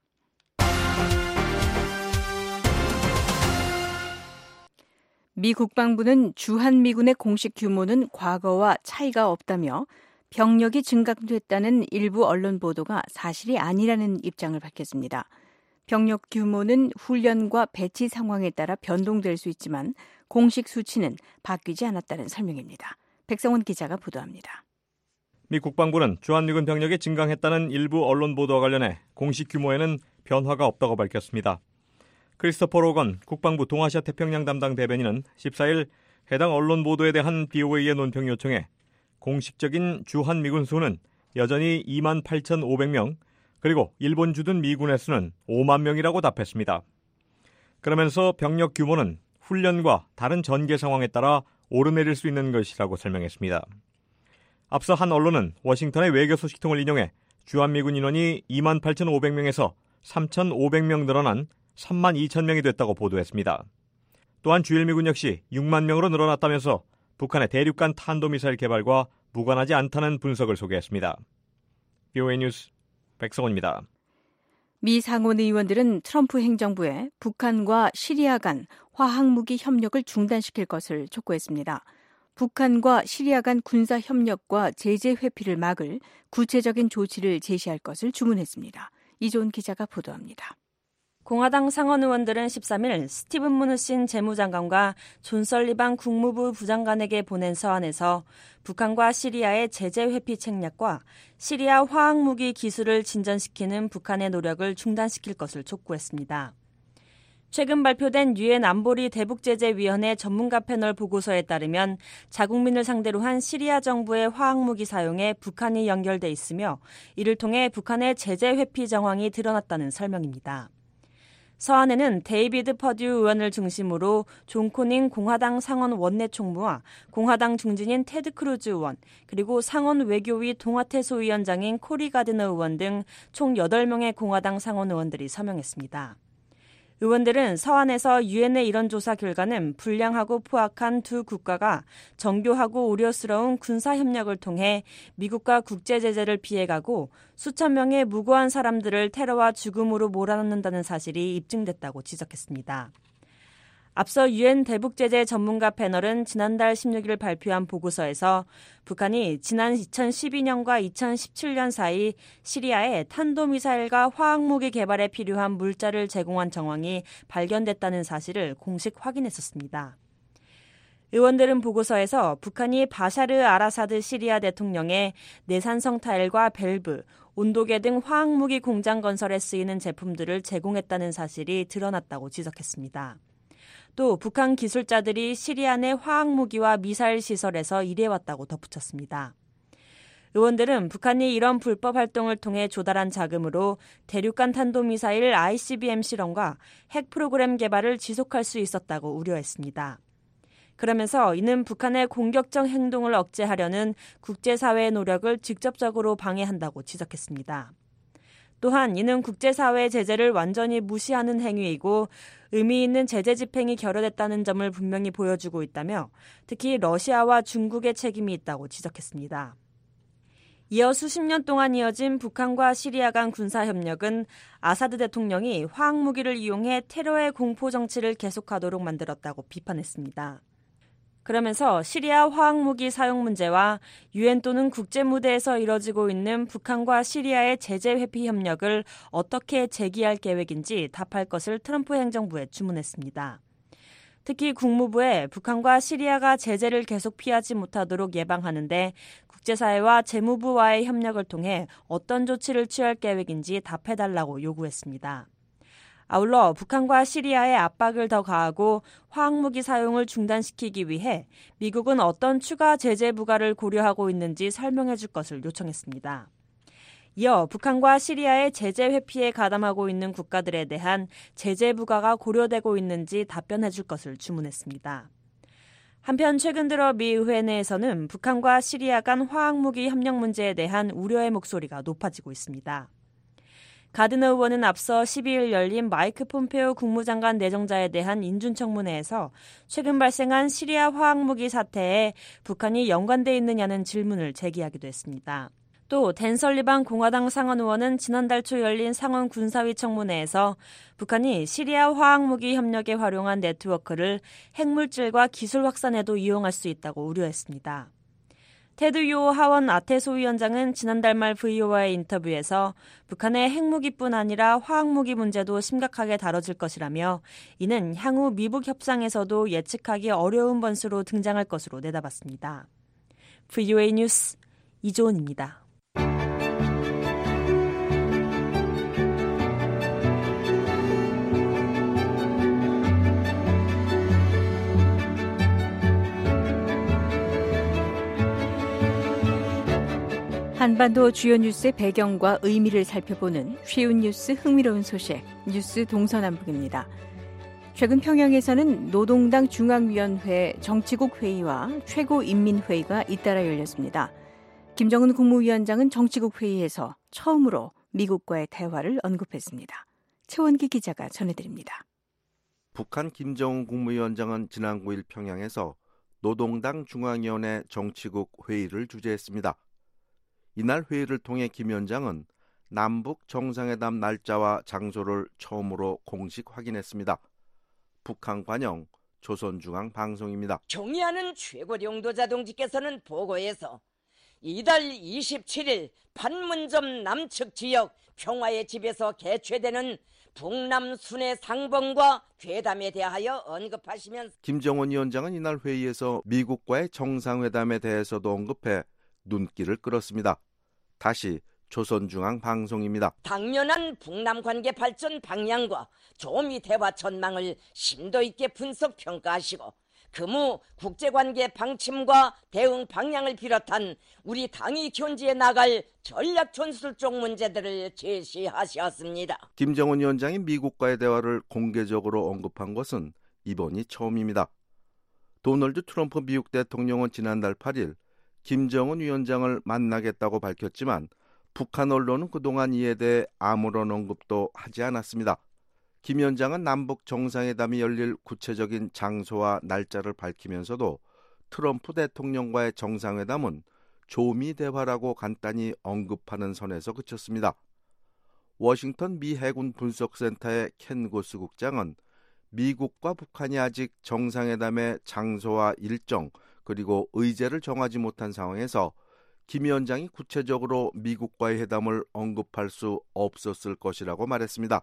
미 국방부는 주한미군의 공식 규모는 과거와 차이가 없다며 병력이 증강됐다는 일부 언론 보도가 사실이 아니라는 입장을 밝혔습니다. 병력 규모는 훈련과 배치 상황에 따라 변동될 수 있지만 공식 수치는 바뀌지 않았다는 설명입니다. 백성원 기자가 보도합니다. 미 국방부는 주한미군 병력이 증강했다는 일부 언론 보도와 관련해 공식 규모에는 변화가 없다고 밝혔습니다. 크리스토퍼 로건 국방부 동아시아 태평양 담당 대변인은 십사일 해당 언론 보도에 대한 비오에이의 논평 요청에 공식적인 주한미군 수는 여전히 이만 팔천오백 명, 그리고 일본 주둔 미군의 수는 오만 명이라고 답했습니다. 그러면서 병력 규모는 훈련과 다른 전개 상황에 따라 오르내릴 수 있는 것이라고 설명했습니다. 앞서 한 언론은 워싱턴의 외교 소식통을 인용해 주한미군 인원이 이만 팔천오백 명에서 삼천오백 명 늘어난 삼만 이천 명이 됐다고 보도했습니다. 또한 주일미군 역시 육만 명으로 늘어났다면서 북한의 대륙간 탄도미사일 개발과 무관하지 않다는 분석을 소개했습니다. 비오에이 뉴스 백성원입니다. 미 상원 의원들은 트럼프 행정부에 북한과 시리아 간 화학무기 협력을 중단시킬 것을 촉구했습니다. 북한과 시리아 간 군사 협력과 제재 회피를 막을 구체적인 조치를 제시할 것을 주문했습니다. 이존 기자가 보도합니다. 공화당 상원 의원들은 십삼 일 스티븐 무누신 재무장관과 존 설리반 국무부 부장관에게 보낸 서한에서 북한과 시리아의 제재 회피 책략과 시리아 화학무기 기술을 진전시키는 북한의 노력을 중단시킬 것을 촉구했습니다. 최근 발표된 유엔 안보리 대북제재위원회 전문가 패널 보고서에 따르면 자국민을 상대로 한 시리아 정부의 화학무기 사용에 북한이 연결돼 있으며 이를 통해 북한의 제재 회피 정황이 드러났다는 설명입니다. 서한에는 데이비드 퍼듀 의원을 중심으로 존 코닝 공화당 상원 원내총무와 공화당 중진인 테드 크루즈 의원, 그리고 상원 외교위 동아태소위원장인 코리 가드너 의원 등 총 여덟 명의 공화당 상원 의원들이 서명했습니다. 의원들은 서한에서 유엔의 이런 조사 결과는 불량하고 포악한 두 국가가 정교하고 우려스러운 군사협력을 통해 미국과 국제제재를 피해가고 수천 명의 무고한 사람들을 테러와 죽음으로 몰아넣는다는 사실이 입증됐다고 지적했습니다. 앞서 유엔 대북제재 전문가 패널은 지난달 십육 일 발표한 보고서에서 북한이 지난 이천십이 년과 이천십칠 년 사이 시리아에 탄도미사일과 화학무기 개발에 필요한 물자를 제공한 정황이 발견됐다는 사실을 공식 확인했었습니다. 의원들은 보고서에서 북한이 바샤르 아라사드 시리아 대통령의 내산성 타일과 밸브, 온도계 등 화학무기 공장 건설에 쓰이는 제품들을 제공했다는 사실이 드러났다고 지적했습니다. 또 북한 기술자들이 시리아 내 화학무기와 미사일 시설에서 일해왔다고 덧붙였습니다. 의원들은 북한이 이런 불법 활동을 통해 조달한 자금으로 대륙간 탄도미사일 아이씨비엠 실험과 핵 프로그램 개발을 지속할 수 있었다고 우려했습니다. 그러면서 이는 북한의 공격적 행동을 억제하려는 국제사회의 노력을 직접적으로 방해한다고 지적했습니다. 또한 이는 국제사회의 제재를 완전히 무시하는 행위이고 의미 있는 제재 집행이 결여됐다는 점을 분명히 보여주고 있다며 특히 러시아와 중국의 책임이 있다고 지적했습니다. 이어 수십 년 동안 이어진 북한과 시리아 간 군사협력은 아사드 대통령이 화학무기를 이용해 테러의 공포 정치를 계속하도록 만들었다고 비판했습니다. 그러면서 시리아 화학무기 사용 문제와 유엔 또는 국제무대에서 이뤄지고 있는 북한과 시리아의 제재 회피 협력을 어떻게 재기할 계획인지 답할 것을 트럼프 행정부에 주문했습니다. 특히 국무부에 북한과 시리아가 제재를 계속 피하지 못하도록 예방하는데 국제사회와 재무부와의 협력을 통해 어떤 조치를 취할 계획인지 답해달라고 요구했습니다. 아울러 북한과 시리아의 압박을 더 가하고 화학무기 사용을 중단시키기 위해 미국은 어떤 추가 제재 부과를 고려하고 있는지 설명해 줄 것을 요청했습니다. 이어 북한과 시리아의 제재 회피에 가담하고 있는 국가들에 대한 제재 부과가 고려되고 있는지 답변해 줄 것을 주문했습니다. 한편 최근 들어 미 의회 내에서는 북한과 시리아 간 화학무기 협력 문제에 대한 우려의 목소리가 높아지고 있습니다. 가드너 의원은 앞서 십이 일 열린 마이크 폼페오 국무장관 내정자에 대한 인준청문회에서 최근 발생한 시리아 화학무기 사태에 북한이 연관돼 있느냐는 질문을 제기하기도 했습니다. 또 댄 설리반 공화당 상원 의원은 지난달 초 열린 상원 군사위 청문회에서 북한이 시리아 화학무기 협력에 활용한 네트워크를 핵물질과 기술 확산에도 이용할 수 있다고 우려했습니다. 테드 요 하원 아태소 위원장은 지난달 말 브이오아이 인터뷰에서 북한의 핵무기뿐 아니라 화학무기 문제도 심각하게 다뤄질 것이라며 이는 향후 미북 협상에서도 예측하기 어려운 번수로 등장할 것으로 내다봤습니다. 브이오에이 뉴스 이조은입니다. 한반도 주요 뉴스의 배경과 의미를 살펴보는 쉬운 뉴스 흥미로운 소식, 뉴스 동서남북입니다. 최근 평양에서는 노동당 중앙위원회 정치국 회의와 최고인민회의가 잇따라 열렸습니다. 김정은 국무위원장은 정치국 회의에서 처음으로 미국과의 대화를 언급했습니다. 최원기 기자가 전해드립니다. 북한 김정은 국무위원장은 지난 구 일 평양에서 노동당 중앙위원회 정치국 회의를 주재했습니다. 이날 회의를 통해 김 위원장은 남북 정상회담 날짜와 장소를 처음으로 공식 확인했습니다. 북한 관영 조선중앙방송입니다. 경의하는 최고령도 자동지께서는 보고에서 이달 이십칠 일 판문점 남측 지역 평화의 집에서 개최되는 북남 순회 상봉과 회담에 대하여 언급하시면서 김정은 위원장은 이날 회의에서 미국과의 정상회담에 대해서도 언급해 눈길을 끌었습니다. 다시 조선중앙방송입니다. 당면한 북남 관계 발전 방향과 조미 대화 전망을 심도 있게 분석 평가하시고 금우 국제관계 방침과 대응 방향을 비롯한 우리 당이 견지해 나갈 전략 전술적 문제들을 제시하셨습니다. 김정은 위원장이 미국과의 대화를 공개적으로 언급한 것은 이번이 처음입니다. 도널드 트럼프 미국 대통령은 지난달 팔 일 김정은 위원장을 만나겠다고 밝혔지만 북한 언론은 그동안 이에 대해 아무런 언급도 하지 않았습니다. 김 위원장은 남북 정상회담이 열릴 구체적인 장소와 날짜를 밝히면서도 트럼프 대통령과의 정상회담은 조미 대화라고 간단히 언급하는 선에서 그쳤습니다. 워싱턴 미 해군 분석센터의 켄 고스 국장은 미국과 북한이 아직 정상회담의 장소와 일정 그리고 의제를 정하지 못한 상황에서 김 위원장이 구체적으로 미국과의 회담을 언급할 수 없었을 것이라고 말했습니다.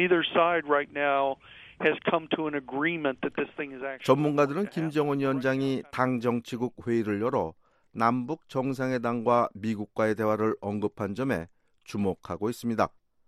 전문가들은 김정은 위원장이 당 정치국 회의를 열어 남북 정상회담과 미국과의 대화를 언급한 점에 주목하고 있습니다.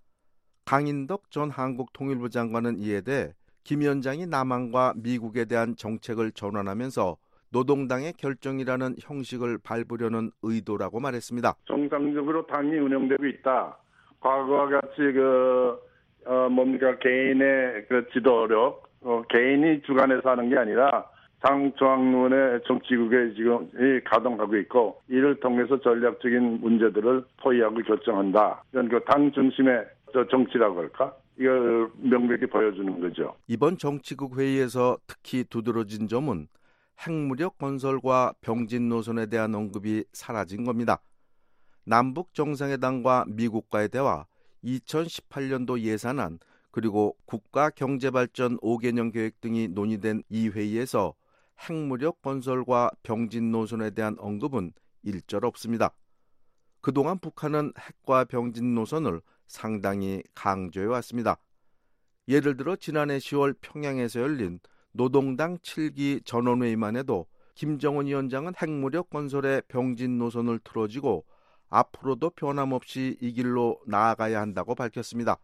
강인덕 전 한국통일부 장관은 이에 대해 김 위원장이 남한과 미국에 대한 정책을 전환하면서 노동당의 결정이라는 형식을 밟으려는 의도라고 말했습니다. 정상적으로 당이 운영되고 있다. 과거와 같이 그 어, 뭡니까 개인의 그 지도력, 어, 개인이 주관해서 하는 게 아니라 당 중앙위원회 정치국에 지금 가동하고 있고 이를 통해서 전략적인 문제들을 토의하고 결정한다. 이런 그 당 중심의 정치라고 할까? 이걸 명백히 보여주는 거죠. 이번 정치국 회의에서 특히 두드러진 점은 핵무력 건설과 병진 노선에 대한 언급이 사라진 겁니다. 남북 정상회담과 미국과의 대화, 이천십팔 년도 예산안, 그리고 국가경제발전 오 개년 계획 등이 논의된 이 회의에서 핵무력 건설과 병진 노선에 대한 언급은 일절 없습니다. 그동안 북한은 핵과 병진 노선을 상당히 강조해 왔습니다. 예를 들어 지난해 시월 평양에서 열린 노동당 칠 기 전원회의만 해도 김정은 위원장은 핵무력 건설의 병진 노선을 틀어지고 앞으로도 변함없이 이 길로 나아가야 한다고 밝혔습니다.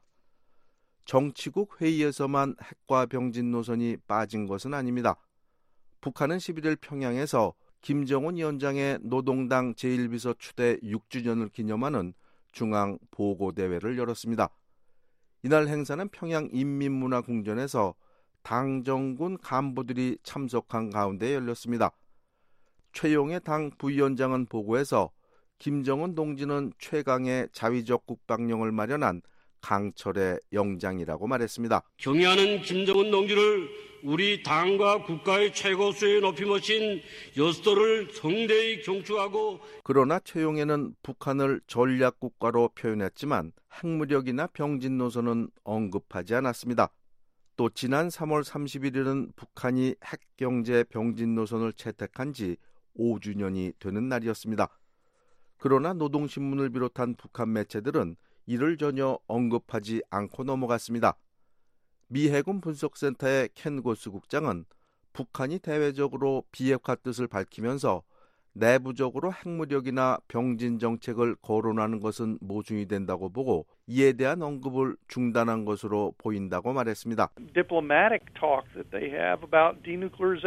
정치국 회의에서만 핵과 병진 노선이 빠진 것은 아닙니다. 북한은 십일 일 평양에서 김정은 위원장의 노동당 제일 비서 추대 육 주년을 기념하는 중앙 보고대회를 열었습니다. 이날 행사는 평양 인민문화궁전에서 당정군 간부들이 참석한 가운데 열렸습니다. 최용해 당 부위원장은 보고에서 김정은 동지는 최강의 자위적 국방령을 마련한 강철의 영장이라고 말했습니다. 경의하는 김정은 동지를 우리 당과 국가의 최고수에 높이 모신 여수도를 성대히 경축하고 그러나 최용해는 북한을 전략국가로 표현했지만 핵무력이나 병진 노선은 언급하지 않았습니다. 또 지난 삼월 삼십일일은 북한이 핵경제 병진 노선을 채택한 지 오 주년이 되는 날이었습니다. 그러나 노동신문을 비롯한 북한 매체들은 이를 전혀 언급하지 않고 넘어갔습니다. 미 해군 분석센터의 켄 고스 국장은 북한이 대외적으로 비핵화 뜻을 밝히면서 내부적으로 핵무력이나 병진 정책을 거론하는 것은 모순이 된다고 보고 이에 대한 언급을 중단한 것으로 보인다고 말했습니다.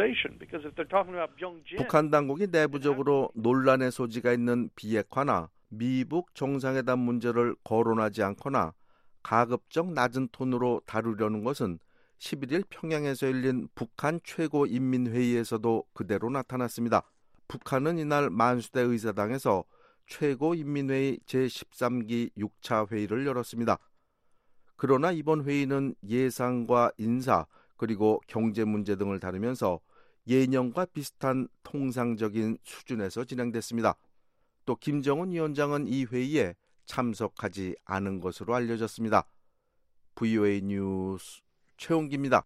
북한 당국이 내부적으로 논란의 소지가 있는 비핵화나 미북 정상회담 문제를 거론하지 않거나 가급적 낮은 톤으로 다루려는 것은 십일 일 평양에서 열린 북한 최고인민회의에서도 그대로 나타났습니다. 북한은 이날 만수대 의사당에서 최고인민회의 제십삼 기 육 차 회의를 열었습니다. 그러나 이번 회의는 예산과 인사 그리고 경제 문제 등을 다루면서 예년과 비슷한 통상적인 수준에서 진행됐습니다. 또 김정은 위원장은 이 회의에 참석하지 않은 것으로 알려졌습니다. 브이오에이 뉴스 최홍기입니다.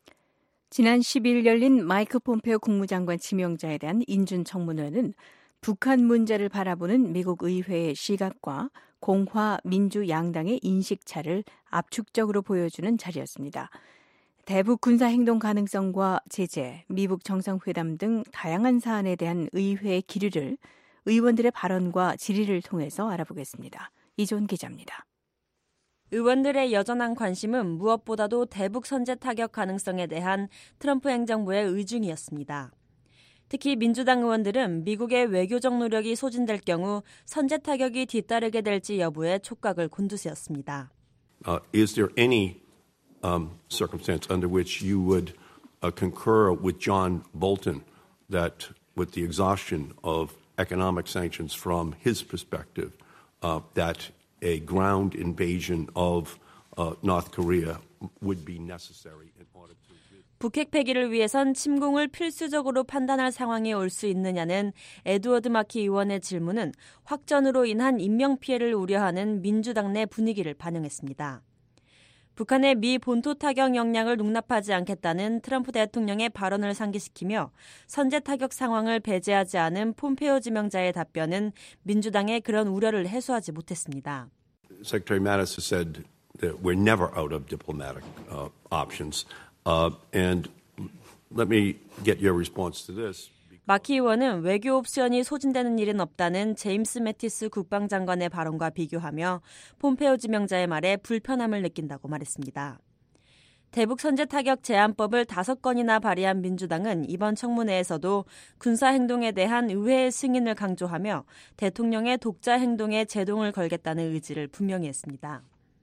지난 십이 일 열린 마이크 폼페오 국무장관 지명자에 대한 인준 청문회는 북한 문제를 바라보는 미국 의회의 시각과 공화 민주 양당의 인식차를 압축적으로 보여주는 자리였습니다. 대북 군사 행동 가능성과 제재, 미북 정상회담 등 다양한 사안에 대한 의회의 기류를 의원들의 발언과 질의를 통해서 알아보겠습니다. 이존 기자입니다. 의원들의 여전한 관심은 무엇보다도 대북 선제 타격 가능성에 대한 트럼프 행정부의 의중이었습니다. 특히 민주당 의원들은 미국의 외교적 노력이 소진될 경우 선제 타격이 뒤따르게 될지 여부에 촉각을 곤두세웠습니다. Uh, is there any um, circumstance under which you would uh, concur with John Bolton that with the exhaustion of economic sanctions from his perspective, uh, that a ground invasion of uh, North Korea would be necessary in order to... 북핵 폐기를 위해선 침공을 필수적으로 판단할 상황이 올 수 있느냐는 에드워드 마키 의원의 질문은 확전으로 인한 인명피해를 우려하는 민주당 내 분위기를 반영했습니다. 북한의 미 본토 타격 역량을 용납하지 않겠다는 트럼프 대통령의 발언을 상기시키며 선제 타격 상황을 배제하지 않은 폼페오 지명자의 답변은 민주당의 그런 우려를 해소하지 못했습니다. Secretary Mattis has said that we're never out of diplomatic uh, options. Uh, and let me get your response to this. 마키 의원은 외교 옵션이 소진되는 일은 없다는 제임스 매티스 국방장관의 발언과 비교하며 폼페오 지명자의 말에 불편함을 느낀다고 말했습니다. 대북 선제 타격 제한법을 다섯 건이나 발의한 민주당은 이번 청문회에서도 군사 행동에 대한 의회의 승인을 강조하며 대통령의 독자 행동에 제동을 걸겠다는 의지를 분명히 했습니다.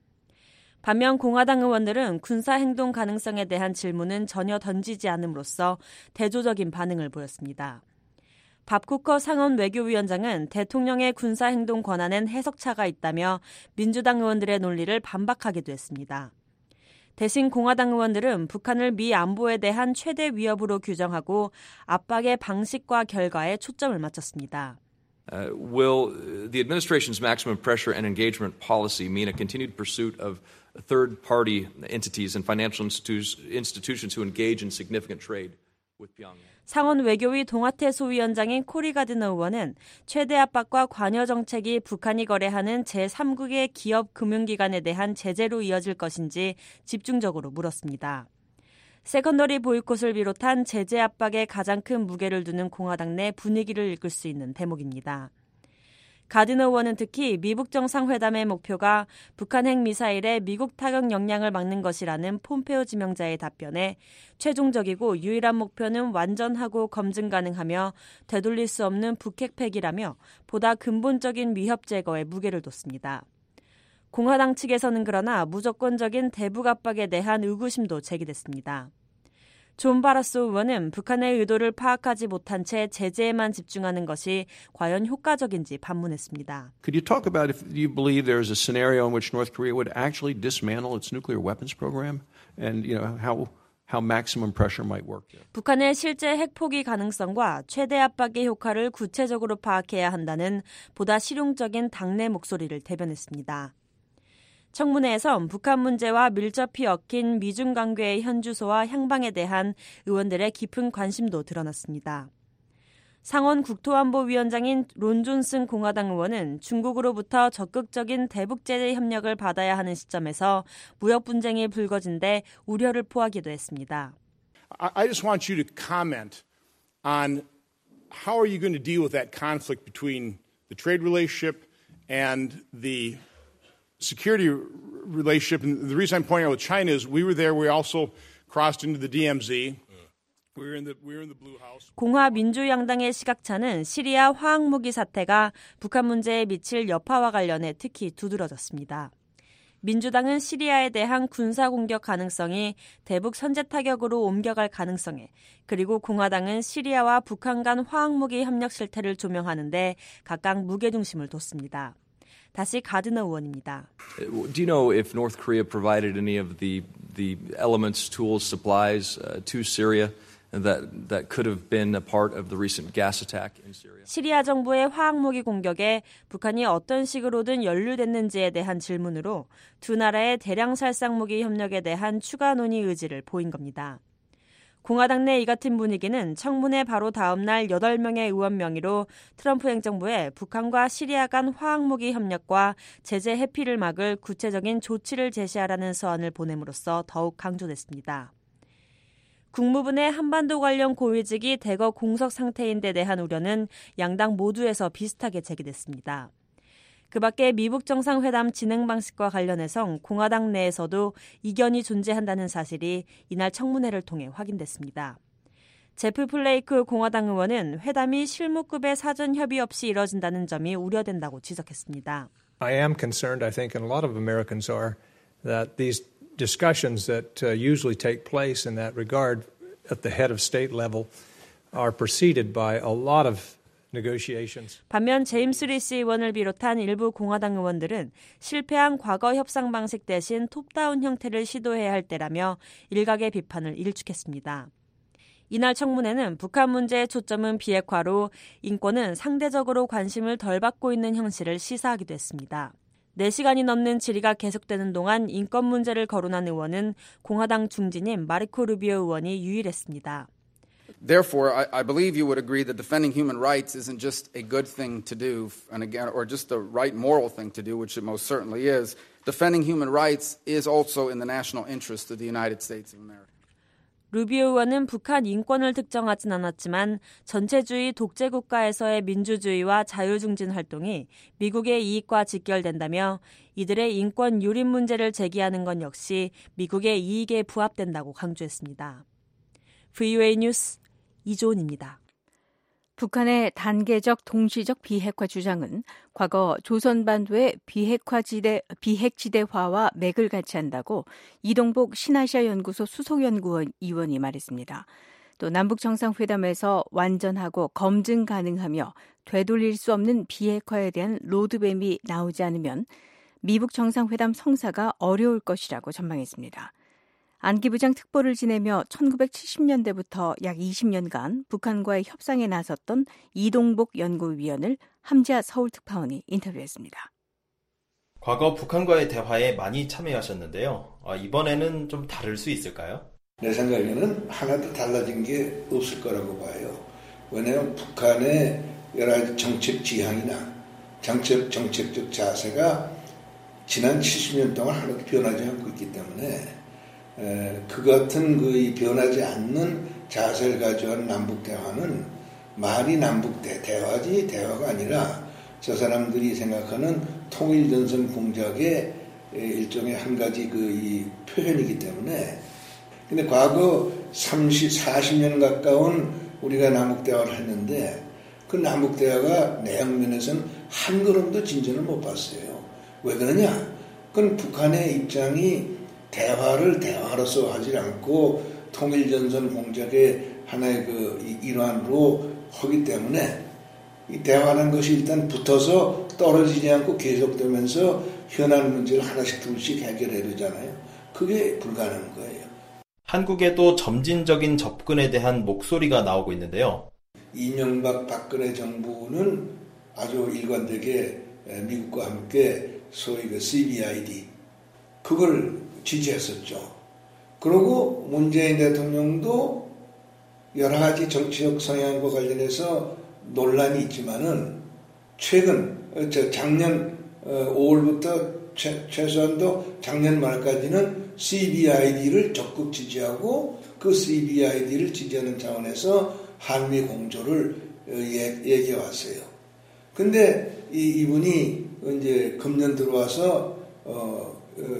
반면 공화당 의원들은 군사 행동 가능성에 대한 질문은 전혀 던지지 않음으로써 대조적인 반응을 보였습니다. 밥 쿠커 상원 외교위원장은 대통령의 군사 행동 권한엔 해석차가 있다며 민주당 의원들의 논리를 반박하기도 했습니다. 대신 공화당 의원들은 북한을 미 안보에 대한 최대 위협으로 규정하고 압박의 방식과 결과에 초점을 맞췄습니다. Uh, will the administration's maximum pressure and engagement policy mean a continued pursuit of third-party entities and financial institutions who engage in significant trade with Pyongyang? 상원 외교위 동아태 소위원장인 코리 가드너 의원은 최대 압박과 관여 정책이 북한이 거래하는 제삼국의 기업 금융기관에 대한 제재로 이어질 것인지 집중적으로 물었습니다. 세컨더리 보이콧을 비롯한 제재 압박에 가장 큰 무게를 두는 공화당 내 분위기를 이끌 수 있는 대목입니다. 가드너 의원은 특히 미북 정상회담의 목표가 북한 핵미사일의 미국 타격 역량을 막는 것이라는 폼페오 지명자의 답변에 최종적이고 유일한 목표는 완전하고 검증 가능하며 되돌릴 수 없는 북핵 폐기라며 보다 근본적인 위협 제거에 무게를 뒀습니다. 공화당 측에서는 그러나 무조건적인 대북 압박에 대한 의구심도 제기됐습니다. 존 바라소 의원은 북한의 의도를 파악하지 못한 채 제재에만 집중하는 것이 과연 효과적인지 반문했습니다. Could you talk about if you believe there is a scenario in which North Korea would actually dismantle its nuclear weapons program and you know how how maximum pressure might work there? 북한의 실제 핵 포기 가능성과 최대 압박의 효과를 구체적으로 파악해야 한다는 보다 실용적인 당내 목소리를 대변했습니다. 청문회에선 북한 문제와 밀접히 얽힌 미중 관계의 현주소와 향방에 대한 의원들의 깊은 관심도 드러났습니다. 상원 국토안보위원장인 론 존슨 공화당 의원은 중국으로부터 적극적인 대북 제재 협력을 받아야 하는 시점에서 무역 분쟁이 불거진 데 우려를 포하기도 했습니다. I just want you to comment on how are you going to deal with that conflict between the trade relationship and the security relationship. And the reason I'm pointing out with China is we were there. We also crossed into the D M Z. 공화 민주양당의 시각차는 시리아 화학무기 사태가 북한 문제에 미칠 여파와 관련해 특히 두드러졌습니다. 민주당은 시리아에 대한 군사공격 가능성이 대북 선제 타격으로 옮겨갈 가능성에, 그리고 공화당은 시리아와 북한 간 화학무기 협력 실태를 조명하는 데 각각 무게중심을 뒀습니다. 다시 가드너 의원입니다. Do you know if North Korea provided any of the the elements, tools, supplies uh, to Syria that that could have been a part of the recent gas attack in Syria? 시리아 정부의 화학무기 공격에 북한이 어떤 식으로든 연루됐는지에 대한 질문으로 두 나라의 대량 살상무기 협력에 대한 추가 논의 의지를 보인 겁니다. 공화당 내 이 같은 분위기는 청문회 바로 다음 날 여덟 명의 의원 명의로 트럼프 행정부에 북한과 시리아 간 화학무기 협력과 제재 해피를 막을 구체적인 조치를 제시하라는 서한을 보냄으로써 더욱 강조됐습니다. 국무부 내 한반도 관련 고위직이 대거 공석 상태인 데 대한 우려는 양당 모두에서 비슷하게 제기됐습니다. 그 밖에 미북 정상회담 진행 방식과 관련해서 공화당 내에서도 이견이 존재한다는 사실이 이날 청문회를 통해 확인됐습니다. 제프 플레이크 공화당 의원은 회담이 실무급의 사전 협의 없이 이뤄진다는 점이 우려된다고 지적했습니다. I am concerned, I think, and a lot of Americans are, that these discussions that uh, usually take place in that regard at the head of state level are preceded by a lot of 반면 제임스 리시 의원을 비롯한 일부 공화당 의원들은 실패한 과거 협상 방식 대신 톱다운 형태를 시도해야 할 때라며 일각의 비판을 일축했습니다. 이날 청문회는 북한 문제의 초점은 비핵화로 인권은 상대적으로 관심을 덜 받고 있는 현실을 시사하기도 했습니다. 네 시간이 넘는 질의가 계속되는 동안 인권 문제를 거론한 의원은 공화당 중진인 마르코 루비오 의원이 유일했습니다. Therefore, I, I believe you would agree that defending human rights isn't just a good thing to do, and again, or just the right moral thing to do, which it most certainly is. Defending human rights is also in the national interest of the United States of America. 루비오 의원은 북한 인권을 특정하진 않았지만 전체주의 독재 국가에서의 민주주의와 자유중진 활동이 미국의 이익과 직결된다며 이들의 인권 유린 문제를 제기하는 건 역시 미국의 이익에 부합된다고 강조했습니다. 브이오에이 뉴스 이조은입니다. 북한의 단계적 동시적 비핵화 주장은 과거 조선반도의 비핵화지대, 비핵지대화와 맥을 같이 한다고 이동복 신아시아 연구소 수석연구위원이 말했습니다. 또 남북 정상회담에서 완전하고 검증 가능하며 되돌릴 수 없는 비핵화에 대한 로드맵이 나오지 않으면 미북 정상회담 성사가 어려울 것이라고 전망했습니다. 안기 부장 특보를 지내며 천구백칠십 년대부터 약 이십 년간 북한과의 협상에 나섰던 이동복 연구위원을 함지아 서울특파원이 인터뷰했습니다. 과거 북한과의 대화에 많이 참여하셨는데요. 이번에는 좀 다를 수 있을까요? 내 생각에는 하나도 달라진 게 없을 거라고 봐요. 왜냐하면 북한의 여러 가지 정책 지향이나 정책, 정책적 자세가 지난 칠십 년 동안 하나도 변하지 않고 있기 때문에 에, 그 같은 그 변하지 않는 자세를 가져온 남북 대화는 말이 남북 대, 대화지 대화가 아니라 저 사람들이 생각하는 통일전선 공작의 일종의 한 가지 그 이 표현이기 때문에 근데 과거 삼십, 사십 년 가까운 우리가 남북 대화를 했는데 그 남북 대화가 내용면에서는 한 걸음도 진전을 못 봤어요. 왜 그러냐? 그건 북한의 입장이 대화를 대화로서 하지 않고 통일전선 공작의 하나의 그 일환으로 하기 때문에 이 대화라는 것이 일단 붙어서 떨어지지 않고 계속되면서 현안 문제를 하나씩 둘씩 해결해야 되잖아요. 그게 불가능한 거예요. 한국에도 점진적인 접근에 대한 목소리가 나오고 있는데요. 이명박 박근혜 정부는 아주 일관되게 미국과 함께 소위 그 씨비아이디 그걸 지지했었죠. 그리고 문재인 대통령도 여러 가지 정치적 성향과 관련해서 논란이 있지만은 최근 작년 오월부터 최, 최소한도 작년 말까지는 씨비아이디를 적극 지지하고 그 씨비아이디를 지지하는 차원에서 한미 공조를 얘기해 왔어요. 근데 이, 이분이 이제 금년 들어와서 어,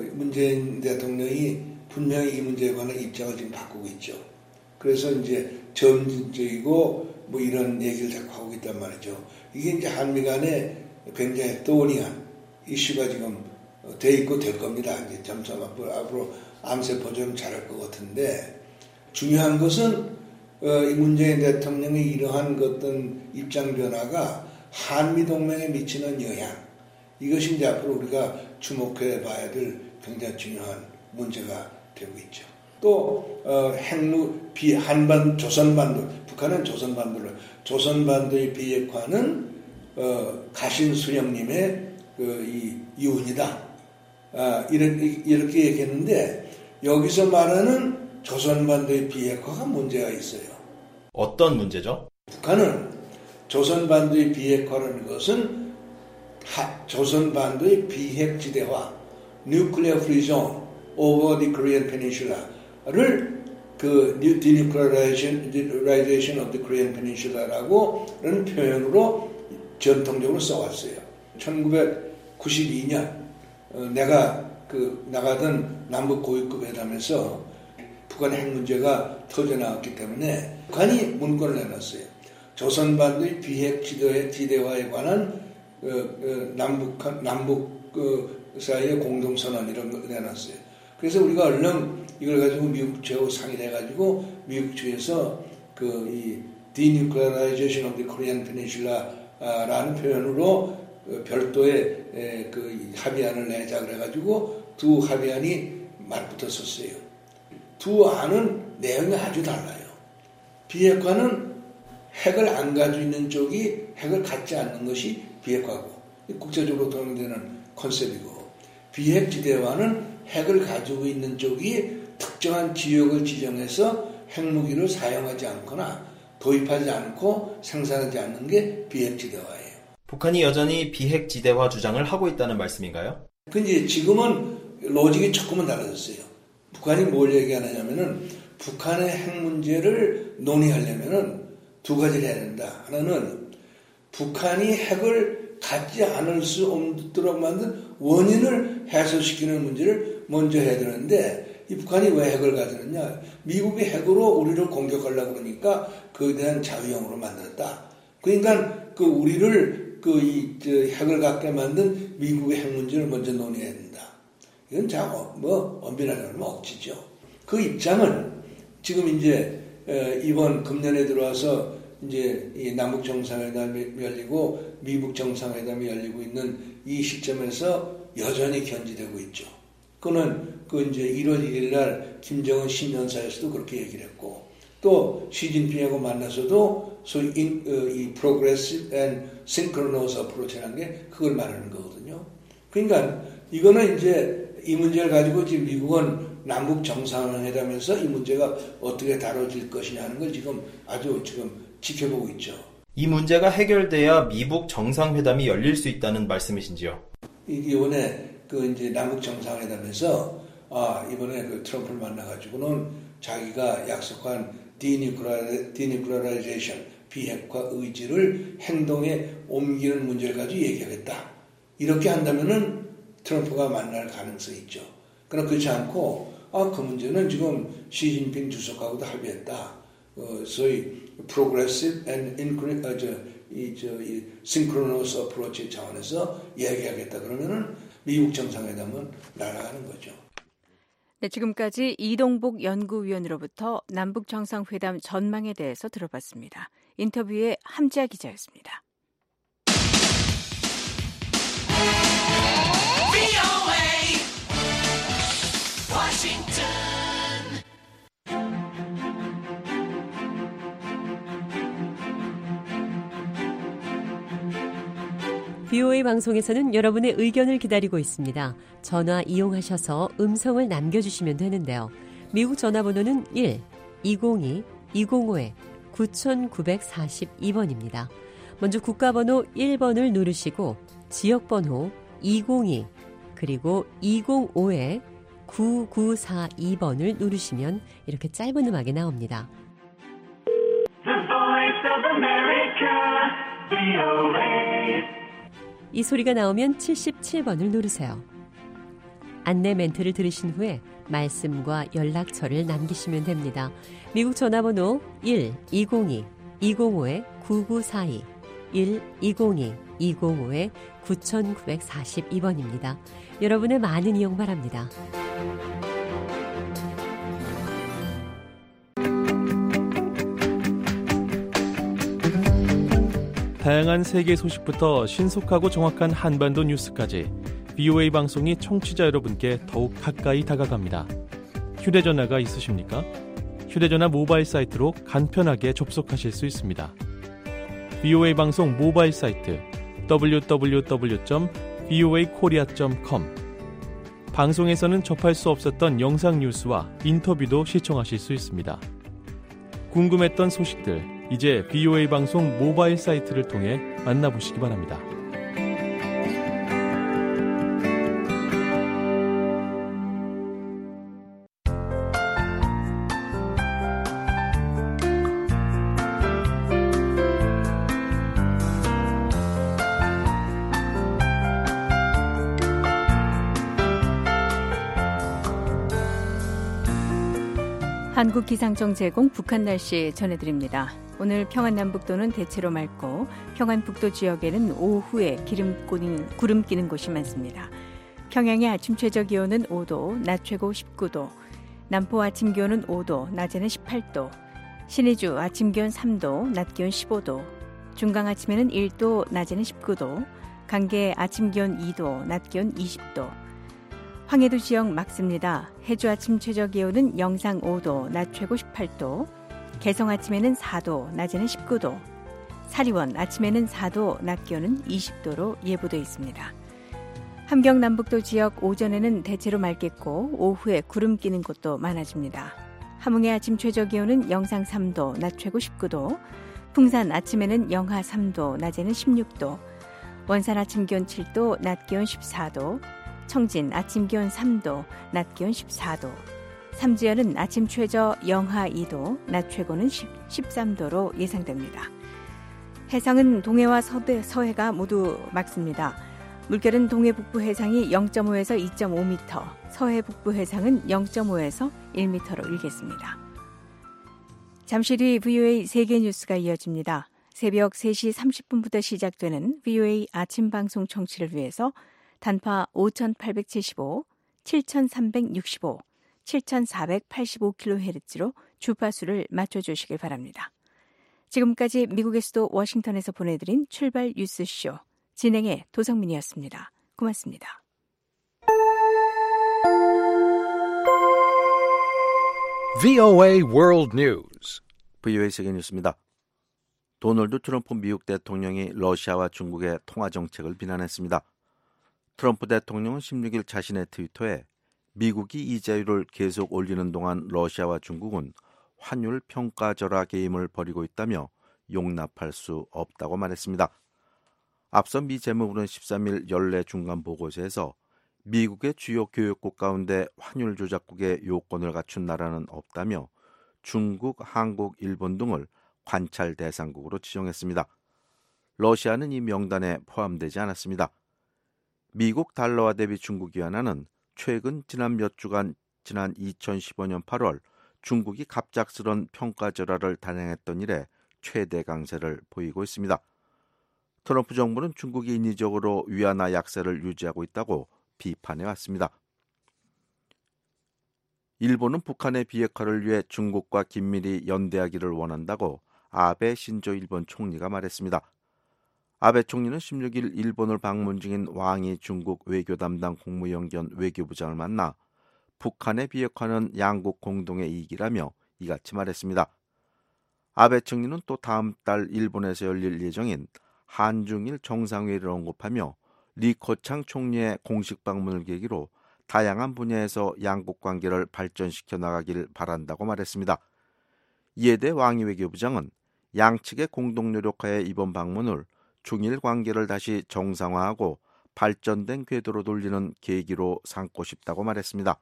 문재인 대통령이 분명히 이 문제에 관한 입장을 지금 바꾸고 있죠. 그래서 이제 점진적이고 뭐 이런 얘기를 자꾸 하고 있단 말이죠. 이게 이제 한미 간에 굉장히 또니한 이슈가 지금 돼 있고 될 겁니다. 이제 점점 앞으로, 앞으로 암세포 좀 잘할 것 같은데 중요한 것은 어, 이 문재인 대통령의 이러한 어떤 입장 변화가 한미 동맹에 미치는 영향 이것이 이제 앞으로 우리가 주목해 봐야 될 굉장히 중요한 문제가 되고 있죠. 또 어, 핵무 비 한반 조선반도 북한은 조선반도를 조선반도의 비핵화는 어, 가신 수령님의 그, 이 유언이다. 아, 이렇게, 이렇게 얘기했는데 여기서 말하는 조선반도의 비핵화가 문제가 있어요. 어떤 문제죠? 북한은 조선반도의 비핵화라는 것은 하, 조선반도의 비핵지대화, nuclear free zone over the Korean Peninsula를 그 denuclearization of the Korean Peninsula라고는 표현으로 전통적으로 써왔어요. 천구백구십이 년 어, 내가 그 나가던 남북 고위급 회담에서 북한의 핵 문제가 터져나왔기 때문에 북한이 문건을 내놨어요. 조선반도의 비핵 지대, 지대화에 관한 어, 어, 남북 남북 그 사이의 공동선언 이런 거 내놨어요. 그래서 우리가 얼른 이걸 가지고 미국 측하고 상의를 해가지고 미국 측에서 그 이 denuclearization of the Korean Peninsula라는 표현으로 별도의 그 합의안을 내자 그래가지고 두 합의안이 맞붙었었어요. 두 안은 내용이 아주 달라요. 비핵화는 핵을 안 가지고 있는 쪽이 핵을 갖지 않는 것이 비핵화고 국제적으로 동행되는 컨셉이고 비핵지대화는 핵을 가지고 있는 쪽이 특정한 지역을 지정해서 핵무기를 사용하지 않거나 도입하지 않고 생산하지 않는 게 비핵지대화예요. 북한이 여전히 비핵지대화 주장을 하고 있다는 말씀인가요? 근데 지금은 로직이 조금은 달라졌어요. 북한이 뭘 얘기하느냐면은 북한의 핵 문제를 논의하려면은 두 가지를 해야 된다. 하나는 북한이 핵을 갖지 않을 수 없도록 만든 원인을 해소시키는 문제를 먼저 해야 되는데 이 북한이 왜 핵을 가지느냐? 미국이 핵으로 우리를 공격하려고 그러니까 그에 대한 자위형으로 만들었다. 그러니까 그 우리를 그 이 핵을 갖게 만든 미국의 핵 문제를 먼저 논의해야 된다. 이건 자고 뭐 엄밀하게 뭐 억지죠. 그 입장은 지금 이제 이번 금년에 들어와서 이제 이 남북 정상회담이 열리고 미국 정상회담이 열리고 있는 이 시점에서 여전히 견지되고 있죠. 그거는 그 이제 일월 일일 날 김정은 신년사에서도 그렇게 얘기를 했고 또 시진핑하고 만나서도 소위 인, 어, 이 progressive and synchronous approach라는 게 그걸 말하는 거거든요. 그러니까 이거는 이제 이 문제를 가지고 지금 미국은 남북 정상회담에서 이 문제가 어떻게 다뤄질 것이냐는 걸 지금 아주 지금 지켜보고 있죠. 이 문제가 해결돼야 미북 정상회담이 열릴 수 있다는 말씀이신지요? 이번에 그 이제 남북 정상회담에서 아 이번에 그 트럼프를 만나가지고는 자기가 약속한 denuclearization 비핵화 의지를 행동에 옮기는 문제를 가지고 얘기하겠다. 이렇게 한다면은 트럼프가 만날 가능성이 있죠. 그러나 그렇지 않고 아 그 문제는 지금 시진핑 주석하고도 합의했다. 어, 소위 progressive and incre, 아, 저, 이, 저, 이 synchronous approach 차원에서 이야기하겠다. 그러면은 미국 정상회담은 날아가는 거죠. 네, 지금까지 이동복 연구위원으로부터 남북 정상회담 전망에 대해서 들어봤습니다. 인터뷰의 함지아 기자였습니다. 브이오에이 방송에서는 여러분의 의견을 기다리고 있습니다. 전화 이용하셔서 음성을 남겨주시면 되는데요. 미국 전화번호는 일 이공이 이공오 구구사이 번입니다. 먼저 국가번호 일 번을 누르시고 지역번호 이공이 그리고 이공오 구구사이 번을 누르시면 이렇게 짧은 음악이 나옵니다. The Voice of America, 브이오에이 이 소리가 나오면 칠십칠 번을 누르세요. 안내 멘트를 들으신 후에 말씀과 연락처를 남기시면 됩니다. 미국 전화번호 일 이공이 이공오 구구사이 일 이공이 이공오 구구사이 번입니다. 여러분의 많은 이용 바랍니다. 다양한 세계 소식부터 신속하고 정확한 한반도 뉴스까지 브이오에이 방송이 청취자 여러분께 더욱 가까이 다가갑니다. 휴대전화가 있으십니까? 휴대전화 모바일 사이트로 간편하게 접속하실 수 있습니다. 브이오에이 방송 모바일 사이트 더블유 더블유 더블유 점 브이오에이 코리아 점 컴 방송에서는 접할 수 없었던 영상 뉴스와 인터뷰도 시청하실 수 있습니다. 궁금했던 소식들 이제 브이오에이 방송 모바일 사이트를 통해 만나보시기 바랍니다. 한국기상청 제공 북한 날씨 전해드립니다. 오늘 평안남북도는 대체로 맑고 평안북도 지역에는 오후에 기름 끼는, 구름 끼는 곳이 많습니다. 평양의 아침 최저 기온은 오 도, 낮 최고 십구 도, 남포 아침 기온은 오 도, 낮에는 십팔 도, 신의주 아침 기온 삼 도, 낮 기온 십오 도, 중강 아침에는 일 도, 낮에는 십구 도, 강계 아침 기온 이 도, 낮 기온 이십 도, 황해도 지역 맑습니다. 해주 아침 최저 기온은 영상 오 도, 낮 최고 십팔 도, 개성 아침에는 사 도, 낮에는 십구 도, 사리원 아침에는 사 도, 낮 기온은 이십 도로 예보되어 있습니다. 함경 남북도 지역 오전에는 대체로 맑겠고 오후에 구름 끼는 곳도 많아집니다. 함흥의 아침 최저 기온은 영상 삼 도, 낮 최고 십구 도, 풍산 아침에는 영하 삼 도, 낮에는 십육 도, 원산 아침 기온 칠 도, 낮 기온 십사 도, 청진 아침 기온 삼 도, 낮 기온 십사 도, 삼지연은 아침 최저 영하 이 도, 낮 최고는 십삼 도로 예상됩니다. 해상은 동해와 서해, 서해가 모두 맑습니다. 물결은 동해 북부 해상이 영 점 오에서 이 점 오 미터, 서해 북부 해상은 영 점 오에서 일 미터로 일겠습니다. 잠시 뒤 브이오에이 세계 뉴스가 이어집니다. 새벽 세 시 삼십 분부터 시작되는 브이오에이 아침 방송 청취를 위해서 단파 오천팔백칠십오, 칠천삼백육십오, 칠천사백팔십오 킬로헤르츠로 주파수를 맞춰주시길 바랍니다. 지금까지 미국의 수도 워싱턴에서 보내드린 출발 뉴스쇼 진행의 도성민이었습니다. 고맙습니다. 브이오에이 World News. 브이오에이 세계 뉴스입니다. 도널드 트럼프 미국 대통령이 러시아와 중국의 통화 정책을 비난했습니다. 트럼프 대통령은 십육 일 자신의 트위터에 미국이 이자율을 계속 올리는 동안 러시아와 중국은 환율 평가절하 게임을 벌이고 있다며 용납할 수 없다고 말했습니다. 앞서 미 재무부는 십삼 일 연례 중간 보고서에서 미국의 주요 교역국 가운데 환율 조작국의 요건을 갖춘 나라는 없다며 중국, 한국, 일본 등을 관찰 대상국으로 지정했습니다. 러시아는 이 명단에 포함되지 않았습니다. 미국 달러화 대비 중국 위안화는 최근 지난 몇 주간 지난 이천십오 년 팔월 중국이 갑작스런 평가절하를 단행했던 이래 최대 강세를 보이고 있습니다. 트럼프 정부는 중국이 인위적으로 위안화 약세를 유지하고 있다고 비판해왔습니다. 일본은 북한의 비핵화를 위해 중국과 긴밀히 연대하기를 원한다고 아베 신조 일본 총리가 말했습니다. 아베 총리는 십육 일 일본을 방문 중인 왕이 중국 외교 담당 국무연기원 외교부장을 만나 북한의 비핵화는 양국 공동의 이익이라며 이같이 말했습니다. 아베 총리는 또 다음 달 일본에서 열릴 예정인 한중일 정상회의를 언급하며 리커창 총리의 공식 방문을 계기로 다양한 분야에서 양국 관계를 발전시켜 나가길 바란다고 말했습니다. 이에 대해 왕이 외교부장은 양측의 공동 노력하에 이번 방문을 중일 관계를 다시 정상화하고 발전된 궤도로 돌리는 계기로 삼고 싶다고 말했습니다.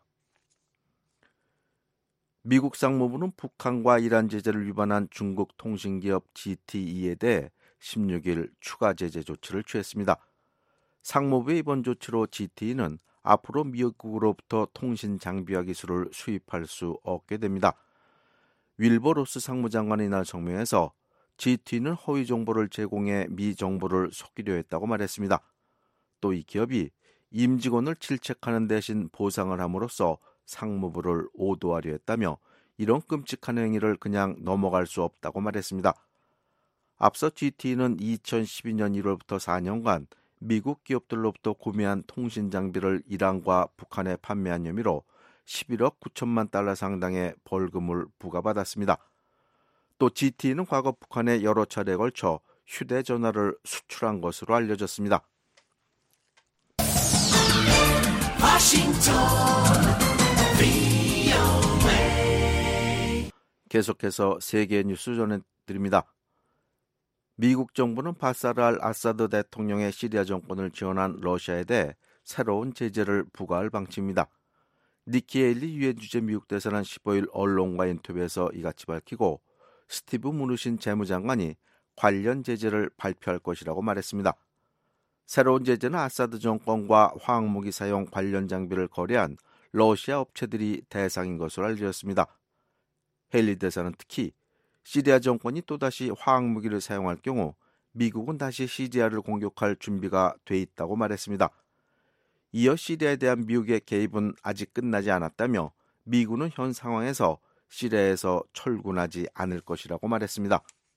미국 상무부는 북한과 이란 제재를 위반한 중국 통신기업 지티이에 대해 십육 일 추가 제재 조치를 취했습니다. 상무부의 이번 조치로 지티이는 앞으로 미국으로부터 통신 장비와 기술을 수입할 수 없게 됩니다. 윌버 로스 상무장관이 이날 성명에서 지티이는 허위 정보를 제공해 미 정부를 속이려 했다고 말했습니다. 또 이 기업이 임직원을 질책하는 대신 보상을 함으로써 상무부를 오도하려 했다며 이런 끔찍한 행위를 그냥 넘어갈 수 없다고 말했습니다. 앞서 지티이는 이천십이 년 일월부터 사 년간 미국 기업들로부터 구매한 통신 장비를 이란과 북한에 판매한 혐의로 십일억 구천만 달러 상당의 벌금을 부과받았습니다. 또 지티이는 과거 북한에 여러 차례에 걸쳐 휴대전화를 수출한 것으로 알려졌습니다. 워싱턴 브이오에이 계속해서 세계 뉴스 전해드립니다. 미국 정부는 바사르 알 아사드 대통령의 시리아 정권을 지원한 러시아에 대해 새로운 제재를 부과할 방침입니다. 니키 헤일리 유엔 주재 미국 대사는 십오일 언론과 인터뷰에서 이같이 밝히고 스티브 무누신 재무장관이 관련 제재를 발표할 것이라고 말했습니다. 새로운 제재는 아사드 정권과 화학무기 사용 관련 장비를 거래한 러시아 업체들이 대상인 것으로 알려졌습니다. 헤일리 대사는 특히 시리아 정권이 또다시 화학무기를 사용할 경우 미국은 다시 시리아를 공격할 준비가 돼 있다고 말했습니다. 이어 시리아에 대한 미국의 개입은 아직 끝나지 않았다며 미군은 현 상황에서 시리아에서 철군하지 않을 것이라고 말했습니다.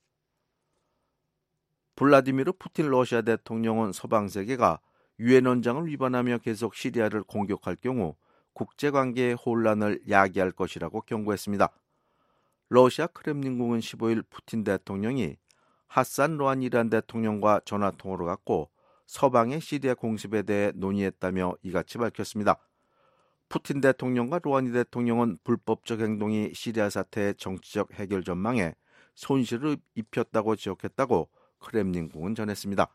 블라디미르 푸틴 러시아 대통령은 서방 세계가 유엔 원장을 위반하며 계속 시리아를 공격할 경우 국제관계의 혼란을 야기할 것이라고 경고했습니다. 러시아 크렘린궁은 십오일 푸틴 대통령이 하산 로하니 이란 대통령과 전화통화를 갖고 서방의 시리아 공습에 대해 논의했다며 이같이 밝혔습니다. 푸틴 대통령과 로하니 대통령은 불법적 행동이 시리아 사태의 정치적 해결 전망에 손실을 입혔다고 지적했다고 크렘린궁은 전했습니다.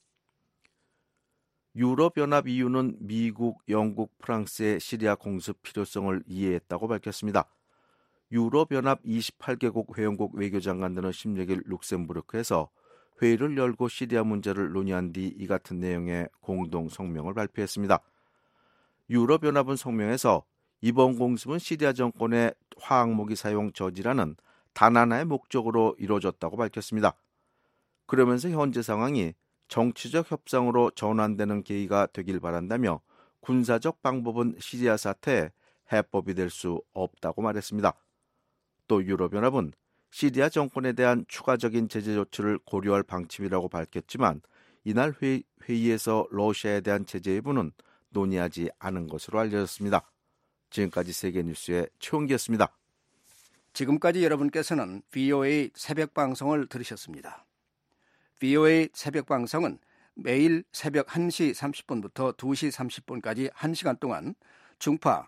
유럽연합 이유는 미국, 영국, 프랑스의 시리아 공습 필요성을 이해했다고 밝혔습니다. 유럽연합 이십팔 개국 회원국 외교장관들은 십육일 룩셈부르크에서 회의를 열고 시리아 문제를 논의한 뒤 이 같은 내용의 공동 성명을 발표했습니다. 유럽연합은 성명에서 이번 공습은 시리아 정권의 화학무기 사용 저지라는 단 하나의 목적으로 이루어졌다고 밝혔습니다. 그러면서 현재 상황이 정치적 협상으로 전환되는 계기가 되길 바란다며 군사적 방법은 시리아 사태의 해법이 될 수 없다고 말했습니다. 또 유럽연합은 시리아 정권에 대한 추가적인 제재 조치를 고려할 방침이라고 밝혔지만 이날 회의, 회의에서 러시아에 대한 제재 여부는 논의하지 않은 것으로 알려졌습니다. 지금까지 세계뉴스의 최홍기였습니다. 지금까지 여러분께서는 브이오에이 새벽 방송을 들으셨습니다. 브이오에이 새벽 방송은 매일 새벽 한 시 삼십 분부터 두 시 삼십 분까지 한 시간 동안 중파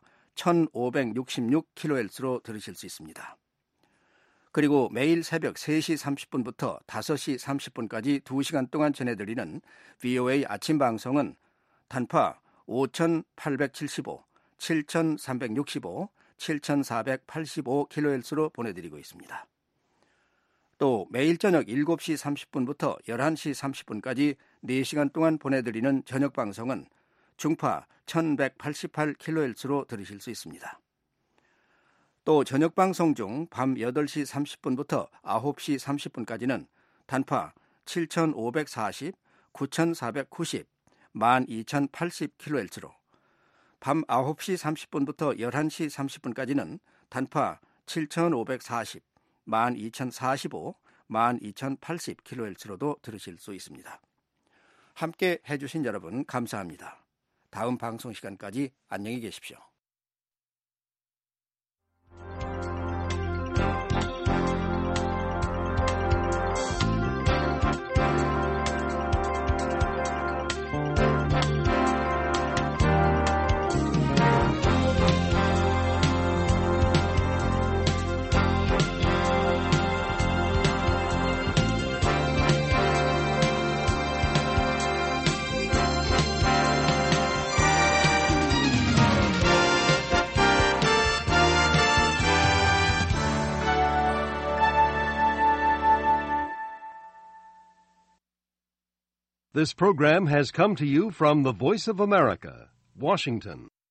천오백육십육 킬로헤르츠로 들으실 수 있습니다. 그리고 매일 새벽 세 시 삼십 분부터 다섯 시 삼십 분까지 두 시간 동안 전해드리는 브이오에이 아침 방송은 단파 오천팔백칠십오, 칠천삼백육십오, 칠천사백팔십오 킬로헤르츠로 보내드리고 있습니다. 또 매일 저녁 일곱 시 삼십 분부터 열한 시 삼십 분까지 네 시간 동안 보내드리는 저녁 방송은 중파 천백팔십팔 킬로헤르츠로 들으실 수 있습니다. 또 저녁 방송 중 밤 여덟 시 삼십 분부터 아홉 시 삼십 분까지는 단파 칠천오백사십, 구천사백구십, 만 이천팔십 킬로헤르츠로 밤 아홉 시 삼십 분부터 열한 시 삼십 분까지는 단파 칠천오백사십, 만 이천사십오, 만 이천팔십 킬로헤르츠로도 들으실 수 있습니다. 함께 해주신 여러분 감사합니다. 다음 방송 시간까지 안녕히 계십시오. This program has come to you from the Voice of America, Washington.